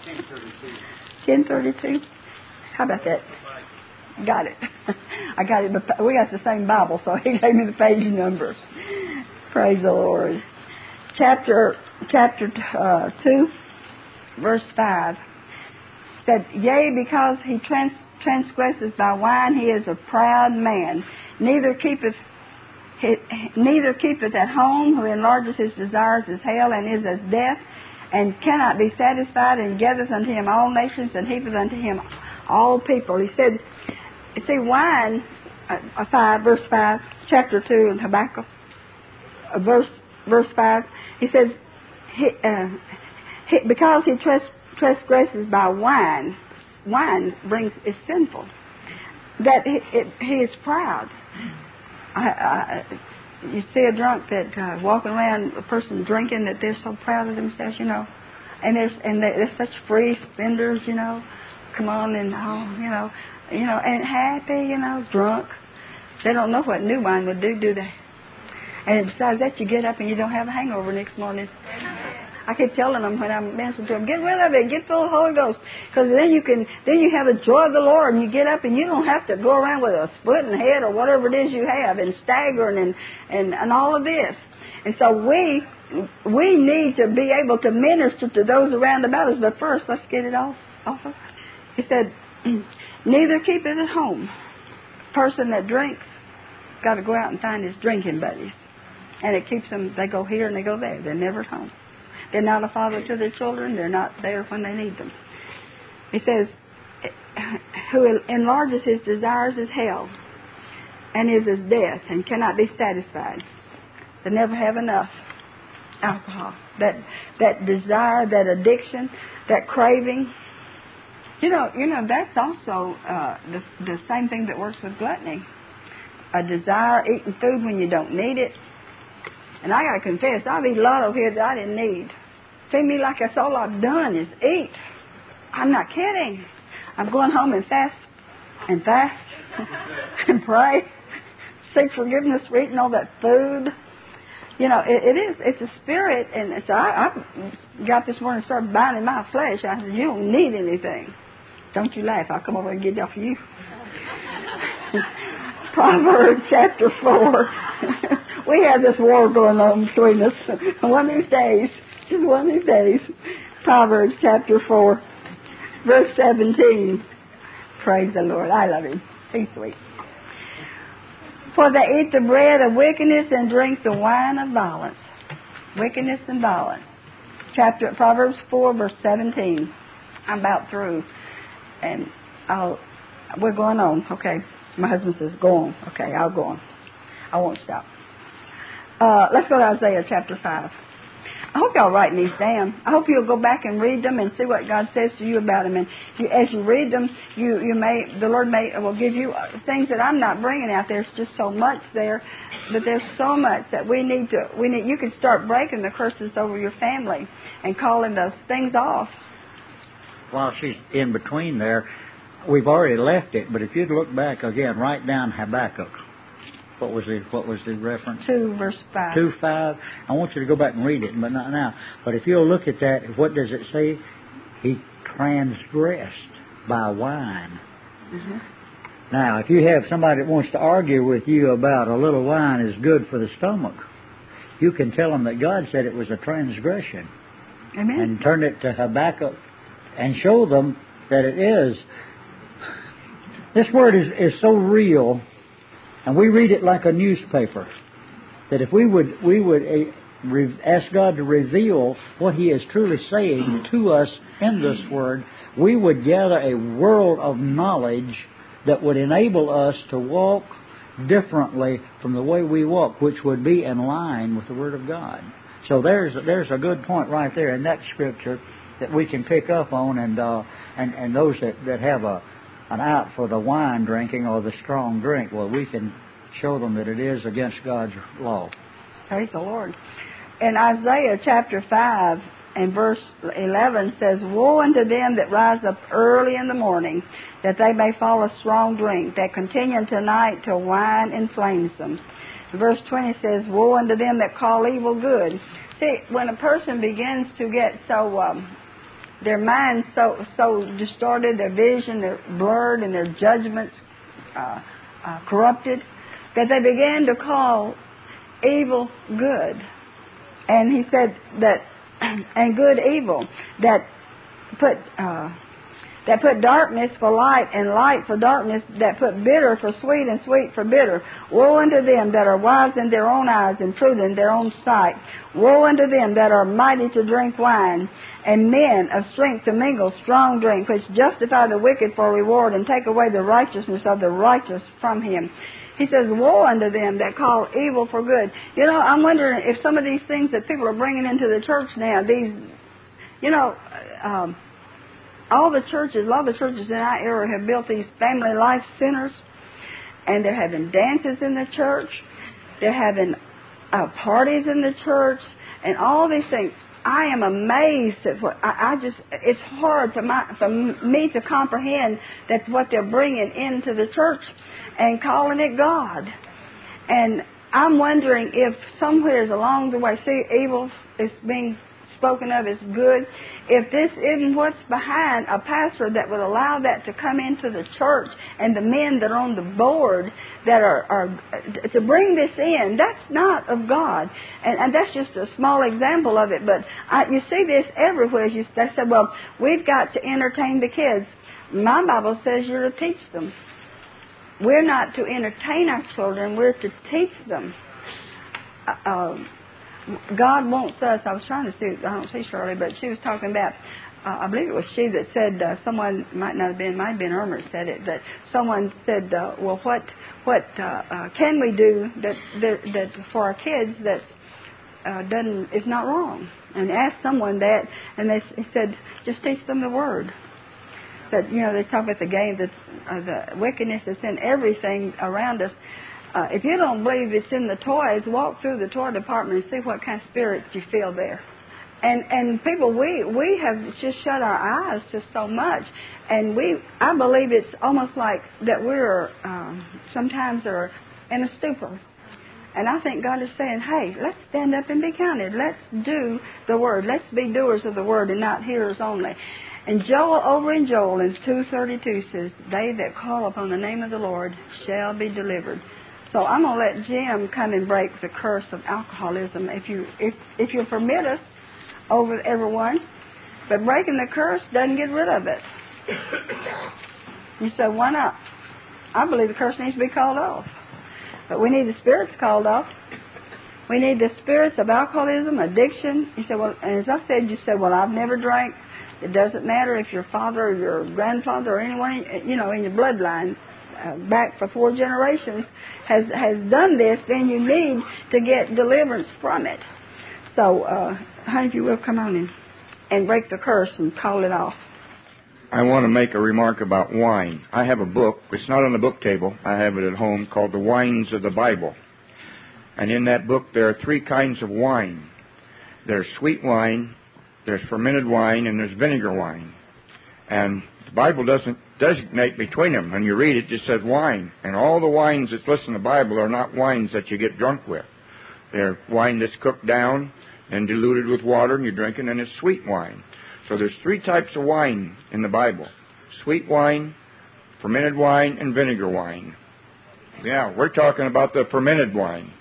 ten thirty-two. How about that? Got it. I got it. But we got the same Bible, so he gave me the page numbers. Praise the Lord. Chapter chapter uh, two, verse five said, "Yea, because he trans- transgresses by wine, he is a proud man. Neither keepeth he, neither keepeth at home, who enlarges his desires as hell, and is as death, and cannot be satisfied, and gathereth unto him all nations, and heapeth unto him all people." He said, see, wine, uh, five, verse five, chapter two in Habakkuk, uh, verse verse five. He says, he, uh, he, because he tres- transgresses by wine, wine brings is sinful. That he, it, he is proud. I, I, you see a drunk that uh, walking around, a person drinking, that they're so proud of themselves, you know, and there's and they're, they're such free spenders, you know. Come on and oh, you know, you know, and happy, you know, drunk. They don't know what new wine would do, do they? And besides that, you get up and you don't have a hangover next morning. I keep telling them when I'm ministering to them, get rid of it, get full of the Holy Ghost, because then you can, then you have the joy of the Lord, and you get up and you don't have to go around with a splitting head or whatever it is you have, and staggering and and and all of this. And so we we need to be able to minister to those around about us. But first, let's get it off off of. He said, neither keep it at home. Person that drinks got to go out and find his drinking buddies. And it keeps them, they go here and they go there. They're never at home. They're not a father to their children. They're not there when they need them. He says, who enlarges his desires is hell, and is as death, and cannot be satisfied. They never have enough alcohol. That that desire, that addiction, that craving. You know, you know that's also uh, the the same thing that works with gluttony. A desire, eating food when you don't need it. And I got to confess, I've eaten a lot over here that I didn't need. Seems to me like that's all I've done is eat. I'm not kidding. I'm going home and fast and fast and pray, seek forgiveness for eating all that food. You know, it, it is. It's a spirit, and so I, I got this morning and started binding my flesh. I said, "You don't need anything. Don't you laugh. I'll come over and get it off of you." Proverbs chapter four. We have this war going on between us. One of these days, just one of these days. Proverbs chapter four, verse seventeen. Praise the Lord. I love him. He's sweet. For they eat the bread of wickedness and drink the wine of violence. Wickedness and violence. Chapter Proverbs four, verse seventeen. I'm about through, and I'll. We're going on. Okay. My husband says, "Go on." Okay, I'll go on. I won't stop. Uh, let's go to Isaiah chapter five. I hope y'all writing these down. I hope you'll go back and read them and see what God says to you about them. And you, as you read them, you, you may the Lord may will give you things that I'm not bringing out. There's just so much there, but there's so much that we need to. We need. You can start breaking the curses over your family and calling those things off. While she's in between there, we've already left it. But if you'd look back again, write down Habakkuk. What was the what was the reference? Two verse five. Two five. I want you to go back and read it, but not now. But if you'll look at that, what does it say? He transgressed by wine. Mm-hmm. Now, if you have somebody that wants to argue with you about a little wine is good for the stomach, you can tell them that God said it was a transgression. Amen. And turn it to Habakkuk and show them that it is. This word is, is so real. And we read it like a newspaper. That if we would we would uh, re- ask God to reveal what He is truly saying to us in this Word, we would gather a world of knowledge that would enable us to walk differently from the way we walk, which would be in line with the Word of God. So there's there's a good point right there in that Scripture that we can pick up on, and uh, and and those that, that have a an out for the wine drinking or the strong drink, well, we can show them that it is against God's law. Praise the Lord. In Isaiah chapter five and verse eleven says, "Woe unto them that rise up early in the morning, that they may fall a strong drink, that continue until night till wine inflames them." Verse twenty says, "Woe unto them that call evil good." See, when a person begins to get so... Um, their minds so so distorted, their vision, they're blurred, and their judgments uh, uh, corrupted, that they began to call evil good. And he said that, and good evil, that put uh, that put darkness for light and light for darkness, that put bitter for sweet and sweet for bitter. Woe unto them that are wise in their own eyes and prudent in their own sight. Woe unto them that are mighty to drink wine, and men of strength to mingle strong drink, which justify the wicked for reward, and take away the righteousness of the righteous from him. He says, woe unto them that call evil for good. You know, I'm wondering if some of these things that people are bringing into the church now, these, you know, um, all the churches, a lot of the churches in our area have built these family life centers, and they're having dances in the church, they're having uh, parties in the church, and all these things. I am amazed at what I, I just. It's hard for my for me to comprehend that what they're bringing into the church and calling it God. And I'm wondering if somewhere along the way, see, evil is being spoken of as good. If this isn't what's behind a pastor that would allow that to come into the church, and the men that are on the board that are, are to bring this in, that's not of God. And, and that's just a small example of it. But I, you see this everywhere. You, they said, well, we've got to entertain the kids. My Bible says you're to teach them. We're not to entertain our children. We're to teach them. Uh, God wants us. I was trying to see, I don't see Shirley, but she was talking about uh, I believe it was she that said, uh, someone, might not have been, might have been Irma said it, that someone said, uh, well, what what uh, uh, can we do that, that, that for our kids that uh, doesn't, is not wrong? And asked someone that, and they s- said, just teach them the Word. That, you know, they talk about the game, that's, uh, the wickedness that's in everything around us. Uh, if you don't believe it's in the toys, walk through the toy department and see what kind of spirits you feel there. And and people, we we have just shut our eyes to so much, and we I believe it's almost like that we're um, sometimes are in a stupor. And I think God is saying, hey, let's stand up and be counted. Let's do the Word. Let's be doers of the Word and not hearers only. And Joel, over in Joel, in two thirty-two says, they that call upon the name of the Lord shall be delivered. So I'm going to let Jim come and break the curse of alcoholism, if you if if you permit us, over everyone. But breaking the curse doesn't get rid of it. You say, why not? I believe the curse needs to be called off. But we need the spirits called off. We need the spirits of alcoholism, addiction. You say, well, and as I said, you said, well, I've never drank. It doesn't matter if your father or your grandfather or anyone, you know, in your bloodline, uh, back for four generations, has has done this, then you need to get deliverance from it. So, uh, honey, if you will, come on in and break the curse and call it off. I want to make a remark about wine. I have a book. It's not on the book table. I have it at home, called The Wines of the Bible. And in that book, there are three kinds of wine. There's sweet wine, there's fermented wine, and there's vinegar wine. And the Bible doesn't designate between them. When you read it, it just says wine. And all the wines that's listed in the Bible are not wines that you get drunk with. They're wine that's cooked down and diluted with water, and you drink it, and it's sweet wine. So there's three types of wine in the Bible. Sweet wine, fermented wine, and vinegar wine. Yeah, we're talking about the fermented wine.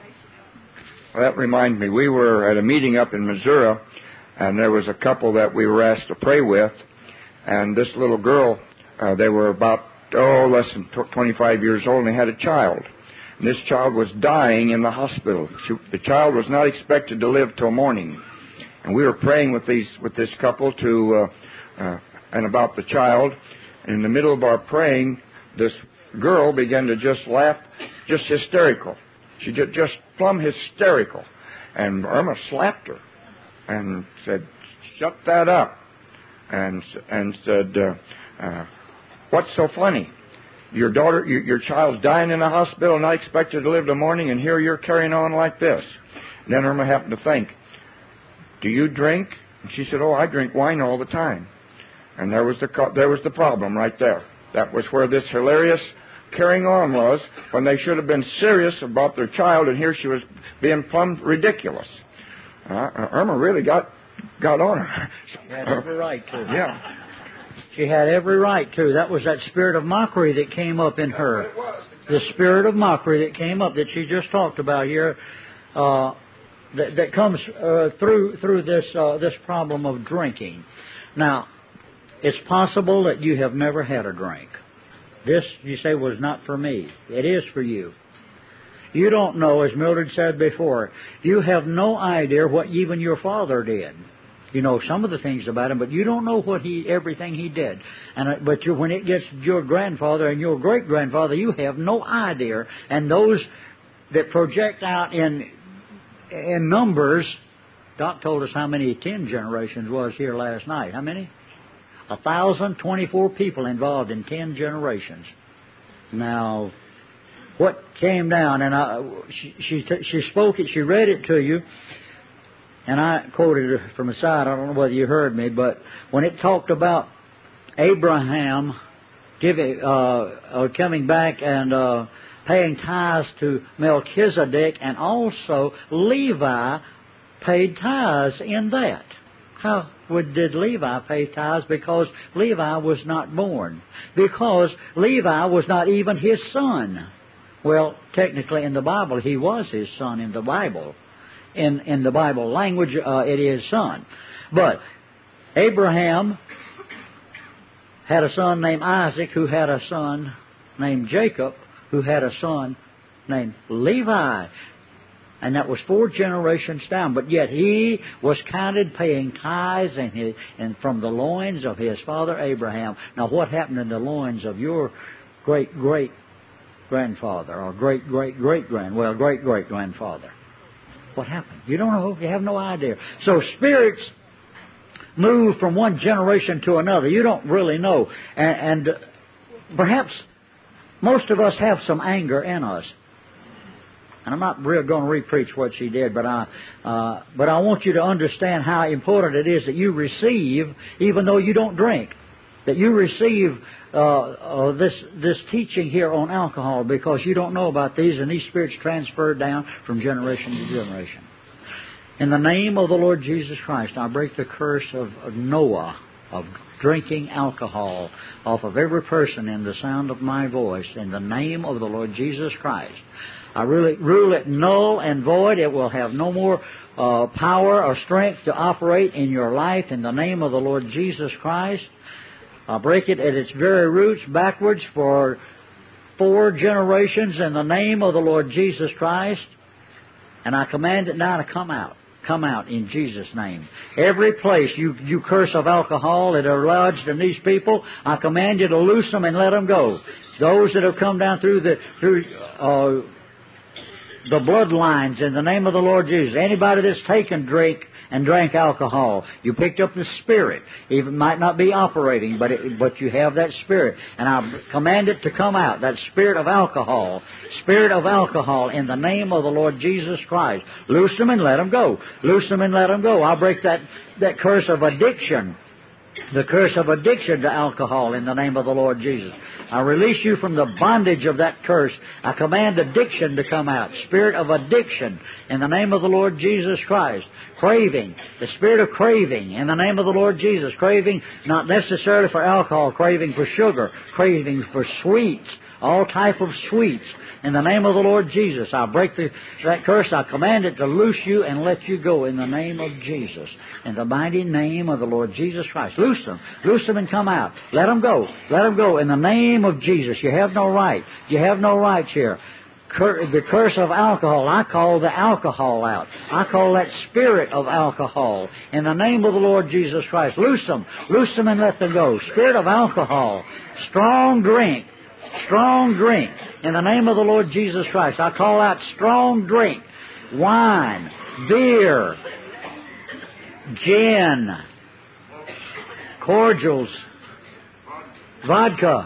Well, that reminds me, we were at a meeting up in Missouri, and there was a couple that we were asked to pray with, and this little girl, uh, they were about, oh, less than twenty-five years old, and they had a child. And this child was dying in the hospital. She, the child was not expected to live till morning. And we were praying with these with this couple to uh, uh, and about the child. And in the middle of our praying, this girl began to just laugh, just hysterical. She just, just plumb hysterical. And Irma slapped her and said, "Shut that up!" And and said, uh, uh, "What's so funny? Your daughter, your, your child's dying in a hospital, not expected to live till morning, and here you're carrying on like this." And then Irma happened to think, "Do you drink?" And she said, "Oh, I drink wine all the time." And there was the there was the problem right there. That was where this hilarious carrying on was, when they should have been serious about their child, and here she was being plumb ridiculous. Uh, Irma really got got on her. She had every right to. Yeah. She had every right to. That was that spirit of mockery that came up in her. The spirit of mockery that came up that she just talked about here. Uh, That, that comes uh, through through this uh, this problem of drinking. Now, it's possible that you have never had a drink. This, you say, was not for me. It is for you. You don't know, as Mildred said before, you have no idea what even your father did. You know some of the things about him, but you don't know what he everything he did. And uh, but you, when it gets your grandfather and your great grandfather, you have no idea. And those that project out in In numbers, Doc told us how many ten generations was here last night. How many? A thousand twenty-four people involved in ten generations. Now, what came down, and I, she she, she spoke it, she read it to you, and I quoted it from the side. I don't know whether you heard me, but when it talked about Abraham giving, uh, uh, coming back and uh, paying tithes to Melchizedek, and also Levi paid tithes in that. How would, did Levi pay tithes? Because Levi was not born. Because Levi was not even his son. Well, technically in the Bible, he was his son in the Bible. In, in the Bible language, uh, it is son. But Abraham had a son named Isaac, who had a son named Jacob, who had a son named Levi. And that was four generations down. But yet he was counted paying tithes and, his, and from the loins of his father Abraham. Now what happened in the loins of your great-great-grandfather or great-great-great-grand, well, great-great-grandfather? What happened? You don't know. You have no idea. So spirits move from one generation to another. You don't really know. And, and perhaps most of us have some anger in us. And I'm not really going to re-preach what she did, but I, uh, but I want you to understand how important it is that you receive, even though you don't drink, that you receive uh, uh, this this teaching here on alcohol, because you don't know about these, and these spirits transferred down from generation to generation. In the name of the Lord Jesus Christ, I break the curse of, of Noah, of drinking alcohol, off of every person in the sound of my voice. In the name of the Lord Jesus Christ, I really rule it null and void. It will have no more uh, power or strength to operate in your life. In the name of the Lord Jesus Christ, I break it at its very roots backwards for four generations in the name of the Lord Jesus Christ. And I command it now to come out. Come out in Jesus' name. Every place you, you curse of alcohol that are lodged in these people, I command you to loose them and let them go. Those that have come down through the through uh, the bloodlines in the name of the Lord Jesus. Anybody that's taken drink and drank alcohol, you picked up the spirit. It might not be operating, but it, but you have that spirit. And I command it to come out, that spirit of alcohol, spirit of alcohol, in the name of the Lord Jesus Christ. Loose them and let them go. Loose them and let them go. I'll break that, that curse of addiction, the curse of addiction to alcohol in the name of the Lord Jesus. I release you from the bondage of that curse. I command addiction to come out. Spirit of addiction in the name of the Lord Jesus Christ. Craving, the spirit of craving in the name of the Lord Jesus. Craving not necessarily for alcohol, craving for sugar, craving for sweets, all type of sweets. In the name of the Lord Jesus, I break the, that curse. I command it to loose you and let you go in the name of Jesus. In the mighty name of the Lord Jesus Christ. Loose them. Loose them and come out. Let them go. Let them go in the name of Jesus. You have no right. You have no rights here. Cur- the curse of alcohol, I call the alcohol out. I call that spirit of alcohol in the name of the Lord Jesus Christ. Loose them. Loose them and let them go. Spirit of alcohol. Strong drink. Strong drink. In the name of the Lord Jesus Christ, I call out strong drink. Wine, beer, gin, cordials, vodka,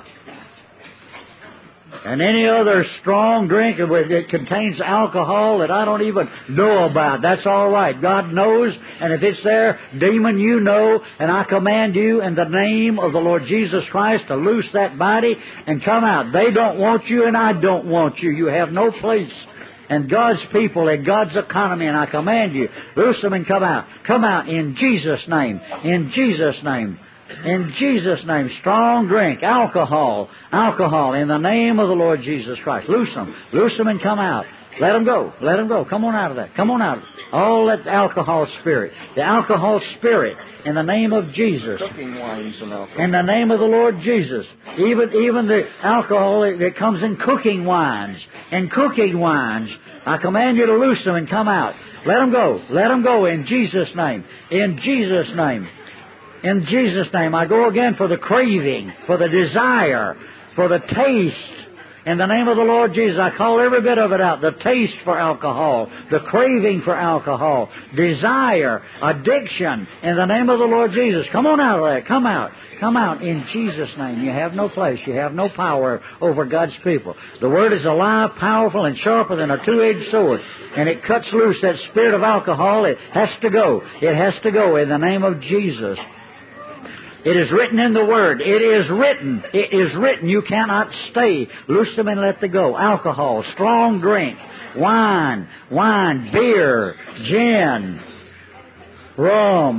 and any other strong drink that contains alcohol that I don't even know about. That's all right. God knows, and if it's there, demon, you know, and I command you in the name of the Lord Jesus Christ to loose that body and come out. They don't want you, and I don't want you. You have no place in God's people, in God's economy, and I command you, loose them and come out. Come out in Jesus' name. In Jesus' name. In Jesus' name, strong drink, alcohol, alcohol, in the name of the Lord Jesus Christ. Loose them. Loose them and come out. Let them go. Let them go. Come on out of that. Come on out. All that alcohol spirit. The alcohol spirit, in the name of Jesus. Cooking wines and alcohol. In the name of the Lord Jesus. Even, even the alcohol that comes in cooking wines. In cooking wines. I command you to loose them and come out. Let them go. Let them go in Jesus' name. In Jesus' name. In Jesus' name, I go again for the craving, for the desire, for the taste. In the name of the Lord Jesus, I call every bit of it out. The taste for alcohol, the craving for alcohol, desire, addiction. In the name of the Lord Jesus, come on out of that. Come out. Come out in Jesus' name. You have no place. You have no power over God's people. The Word is alive, powerful, and sharper than a two-edged sword. And it cuts loose that spirit of alcohol. It has to go. It has to go in the name of Jesus. It is written in the Word. It is written. It is written. You cannot stay. Loose them and let them go. Alcohol, strong drink, wine, wine, beer, gin, rum,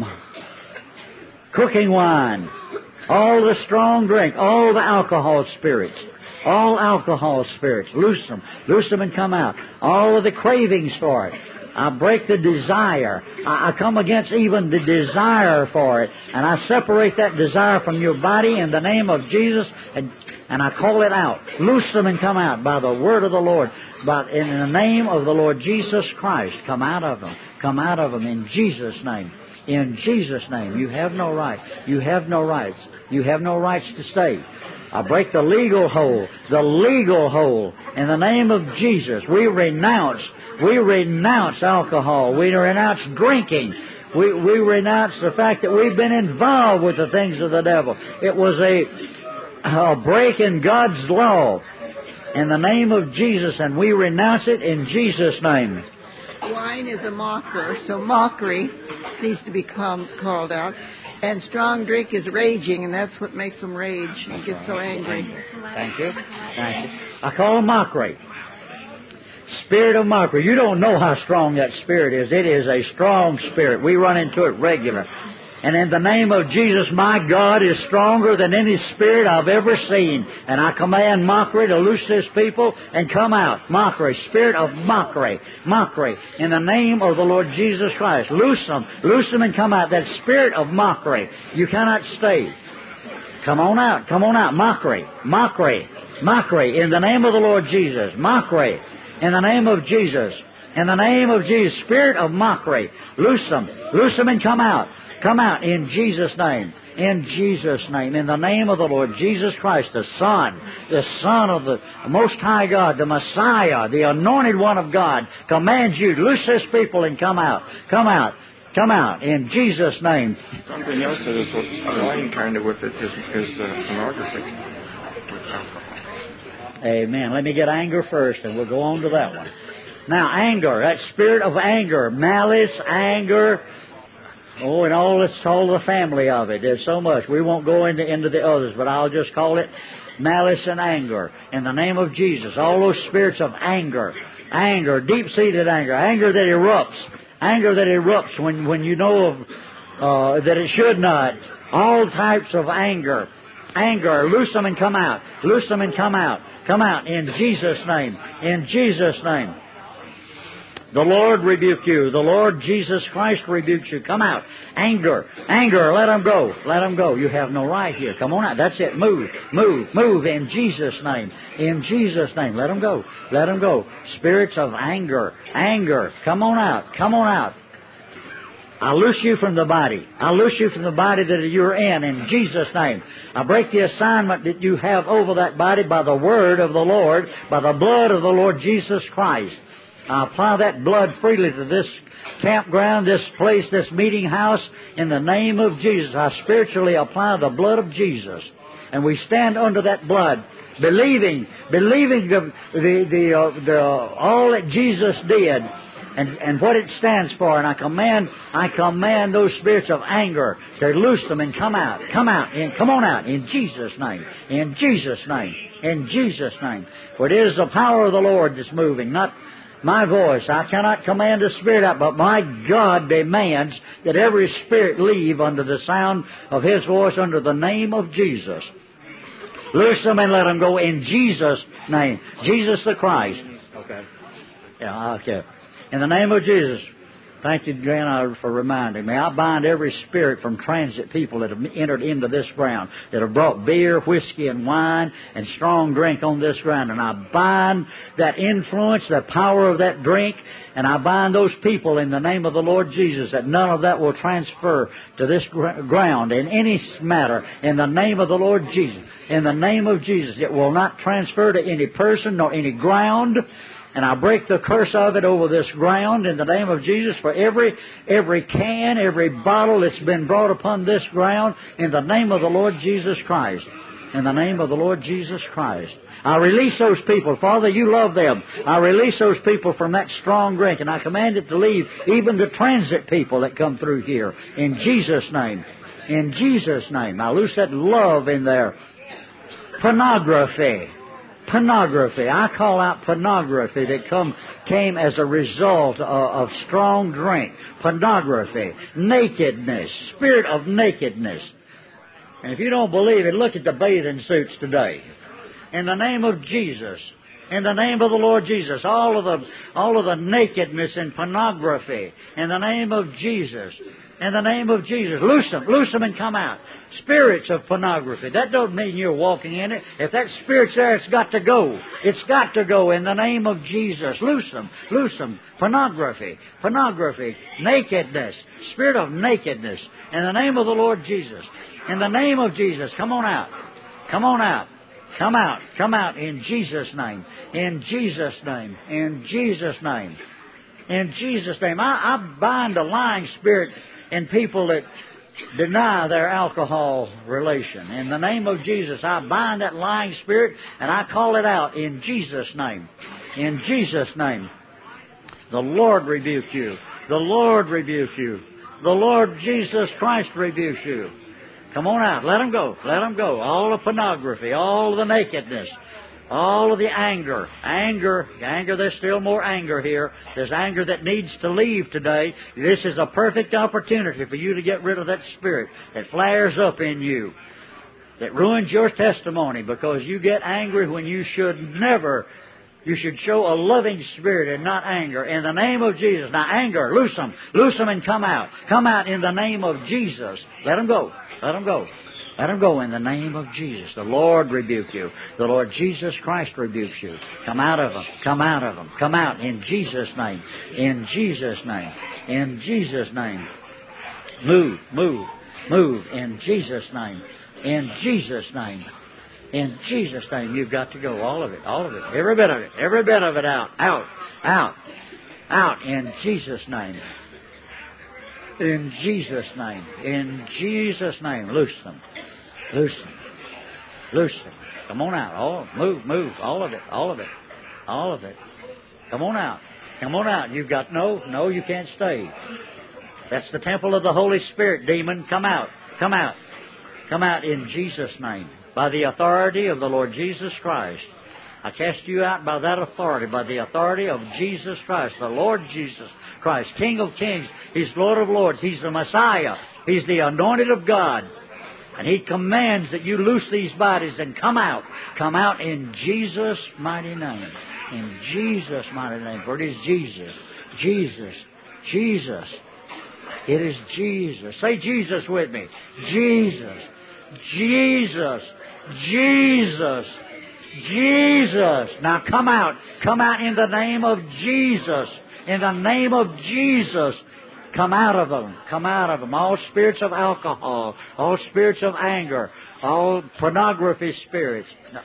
cooking wine, all the strong drink, all the alcohol spirits, all alcohol spirits. Loose them. Loose them and come out. All of the cravings for it. I break the desire. I, I come against even the desire for it. And I separate that desire from your body in the name of Jesus and And I call it out. Loose them and come out by the word of the Lord. But in the name of the Lord Jesus Christ, come out of them. Come out of them in Jesus' name. In Jesus' name. You have no right. You have no rights. You have no rights to stay. I break the legal hold. The legal hold. In the name of Jesus, we renounce. We renounce alcohol. We renounce drinking. We, we renounce the fact that we've been involved with the things of the devil. It was a... a break in God's law in the name of Jesus, and we renounce it in Jesus' name. Wine is a mocker, so mockery needs to become called out. And strong drink is raging, and that's what makes them rage and get so angry. Thank you. Thank you. I call it mockery. Spirit of mockery. You don't know how strong that spirit is. It is a strong spirit. We run into it regular. And in the name of Jesus, my God is stronger than any spirit I've ever seen. And I command mockery to loose this people and come out. Mockery, spirit of mockery, mockery. In the name of the Lord Jesus Christ, loose them, loose them and come out. That spirit of mockery, you cannot stay. Come on out, come on out. Mockery, mockery, mockery. In the name of the Lord Jesus, mockery. In the name of Jesus, in the name of Jesus, spirit of mockery, loose them, loose them and come out. Come out in Jesus' name. In Jesus' name. In the name of the Lord Jesus Christ, the Son, the Son of the Most High God, the Messiah, the Anointed One of God, commands you, loose this people and come out. Come out. Come out in Jesus' name. Something else that is aligned kind of with it is, is uh, pornography with alcohol. Amen. Let me get anger first, and we'll go on to that one. Now, anger, that spirit of anger, malice, anger. Oh, and all it's all the family of it. There's so much. We won't go into, into the others, but I'll just call it malice and anger. In the name of Jesus, all those spirits of anger, anger, deep-seated anger, anger that erupts, anger that erupts when, when you know of, uh, that it should not, all types of anger, anger, loose them and come out, loose them and come out, come out in Jesus' name, in Jesus' name. The Lord rebuke you. The Lord Jesus Christ rebukes you. Come out. Anger. Anger. Let them go. Let them go. You have no right here. Come on out. That's it. Move. Move. Move in Jesus' name. In Jesus' name. Let them go. Let them go. Spirits of anger. Anger. Come on out. Come on out. I loose you from the body. I loose you from the body that you're in, in Jesus' name. I break the assignment that you have over that body by the word of the Lord, by the blood of the Lord Jesus Christ. I apply that blood freely to this campground, this place, this meeting house. In the name of Jesus, I spiritually apply the blood of Jesus. And we stand under that blood, believing, believing the, the, the, uh, the all that Jesus did and, and what it stands for. And I command, I command those spirits of anger to loose them and come out, come out, and come on out in Jesus' name, in Jesus' name, in Jesus' name. For it is the power of the Lord that's moving, not my voice. I cannot command a spirit out, but my God demands that every spirit leave under the sound of His voice under the name of Jesus. Loose them and let them go in Jesus' name. Jesus the Christ. Okay. Yeah, okay. In the name of Jesus. Thank you, Jan, for reminding me. I bind every spirit from transit people that have entered into this ground, that have brought beer, whiskey, and wine, and strong drink on this ground. And I bind that influence, the power of that drink, and I bind those people in the name of the Lord Jesus, that none of that will transfer to this ground in any matter. In the name of the Lord Jesus. In the name of Jesus. It will not transfer to any person nor any ground. And I break the curse of it over this ground in the name of Jesus for every every can, every bottle that's been brought upon this ground in the name of the Lord Jesus Christ. In the name of the Lord Jesus Christ. I release those people. Father, you love them. I release those people from that strong drink, and I command it to leave even the transit people that come through here. In Jesus' name. In Jesus' name. I loose that love in there. Pornography. Pornography. I call out pornography that come came as a result of, of strong drink. Pornography. Nakedness. Spirit of nakedness. And if you don't believe it, look at the bathing suits today. In the name of Jesus. In the name of the Lord Jesus. All of the all of the nakedness and pornography. In the name of Jesus. In the name of Jesus. Loose them. Loose them and come out. Spirits of pornography. That don't mean you're walking in it. If that spirit's there, it's got to go. It's got to go in the name of Jesus. Loose them. Loose them. Pornography. Pornography. Nakedness. Spirit of nakedness. In the name of the Lord Jesus. In the name of Jesus. Come on out. Come on out. Come out. Come out in Jesus' name. In Jesus' name. In Jesus' name. In Jesus' name. I, I bind a lying spirit in people that deny their alcohol relation. In the name of Jesus, I bind that lying spirit and I call it out in Jesus' name. In Jesus' name. The Lord rebuke you. The Lord rebuke you. The Lord Jesus Christ rebukes you. Come on out. Let them go. Let them go. All the pornography, all the nakedness, all of the anger. Anger. Anger, there's still more anger here. There's anger that needs to leave today. This is a perfect opportunity for you to get rid of that spirit that flares up in you, that ruins your testimony because you get angry when you should never. You should show a loving spirit and not anger. In the name of Jesus. Now, anger, loose them. Loose them and come out. Come out in the name of Jesus. Let them go. Let them go. Let them go in the name of Jesus. The Lord rebuke you. The Lord Jesus Christ rebukes you. Come out of them. Come out of them. Come out in Jesus' name. In Jesus' name. In Jesus' name. Move, move, move in Jesus' name. In Jesus' name. In Jesus' name. You've got to go. All of it. All of it. Every bit of it. Every bit of it out. Out. Out. Out in Jesus' name. In Jesus' name. In Jesus' name. Loose them. Loose them. Loose them. Come on out. All, move, move. All of it. All of it. All of it. Come on out. Come on out. You've got no, no, you can't stay. That's the temple of the Holy Spirit, demon. Come out. Come out. Come out in Jesus' name. By the authority of the Lord Jesus Christ. I cast you out by that authority, by the authority of Jesus Christ, the Lord Jesus Christ, King of Kings. He's Lord of Lords. He's the Messiah. He's the anointed of God. And He commands that you loose these bodies and come out. Come out in Jesus' mighty name. In Jesus' mighty name. For it is Jesus. Jesus. Jesus. It is Jesus. Say Jesus with me. Jesus. Jesus. Jesus. Jesus. Now come out. Come out in the name of Jesus. In the name of Jesus. Come out of them. Come out of them. All spirits of alcohol. All spirits of anger. All pornography spirits. No.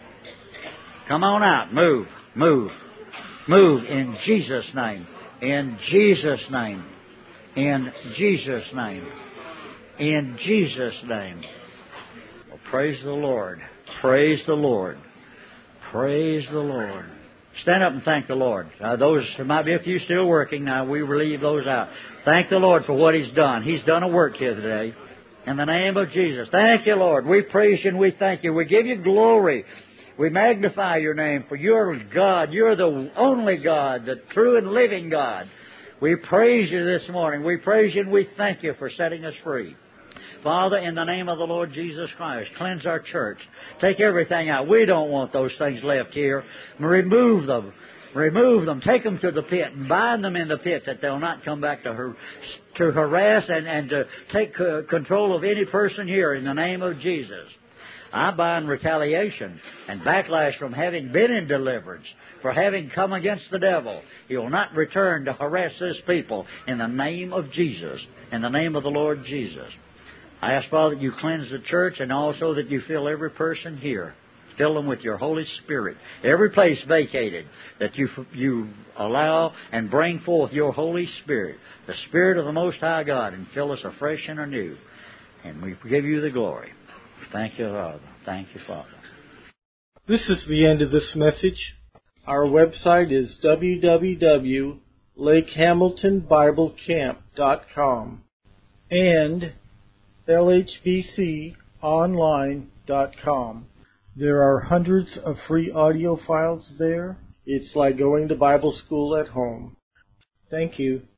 Come on out. Move. Move. Move in Jesus' name. In Jesus' name. In Jesus' name. In Jesus' name. Well, praise the Lord. Praise the Lord. Praise the Lord. Stand up and thank the Lord. Uh, those, there might be a few still working. Now, we leave those out. Thank the Lord for what He's done. He's done a work here today. In the name of Jesus. Thank you, Lord. We praise You and we thank You. We give You glory. We magnify Your name, for You're God. You're the only God, the true and living God. We praise You this morning. We praise You and we thank You for setting us free. Father, in the name of the Lord Jesus Christ, cleanse our church. Take everything out. We don't want those things left here. Remove them. Remove them. Take them to the pit and bind them in the pit that they'll not come back to her, to harass and, and to take uh, control of any person here in the name of Jesus. I bind retaliation and backlash from having been in deliverance, for having come against the devil. He will not return to harass this people in the name of Jesus, in the name of the Lord Jesus. I ask, Father, that You cleanse the church and also that You fill every person here. Fill them with Your Holy Spirit. Every place vacated, that you, you allow and bring forth Your Holy Spirit, the Spirit of the Most High God, and fill us afresh and anew. And we give You the glory. Thank You, Father. Thank You, Father. This is the end of this message. Our website is w w w dot lake hamilton bible camp dot com and l h b c online dot com. There are hundreds of free audio files there. It's like going to Bible school at home. Thank you.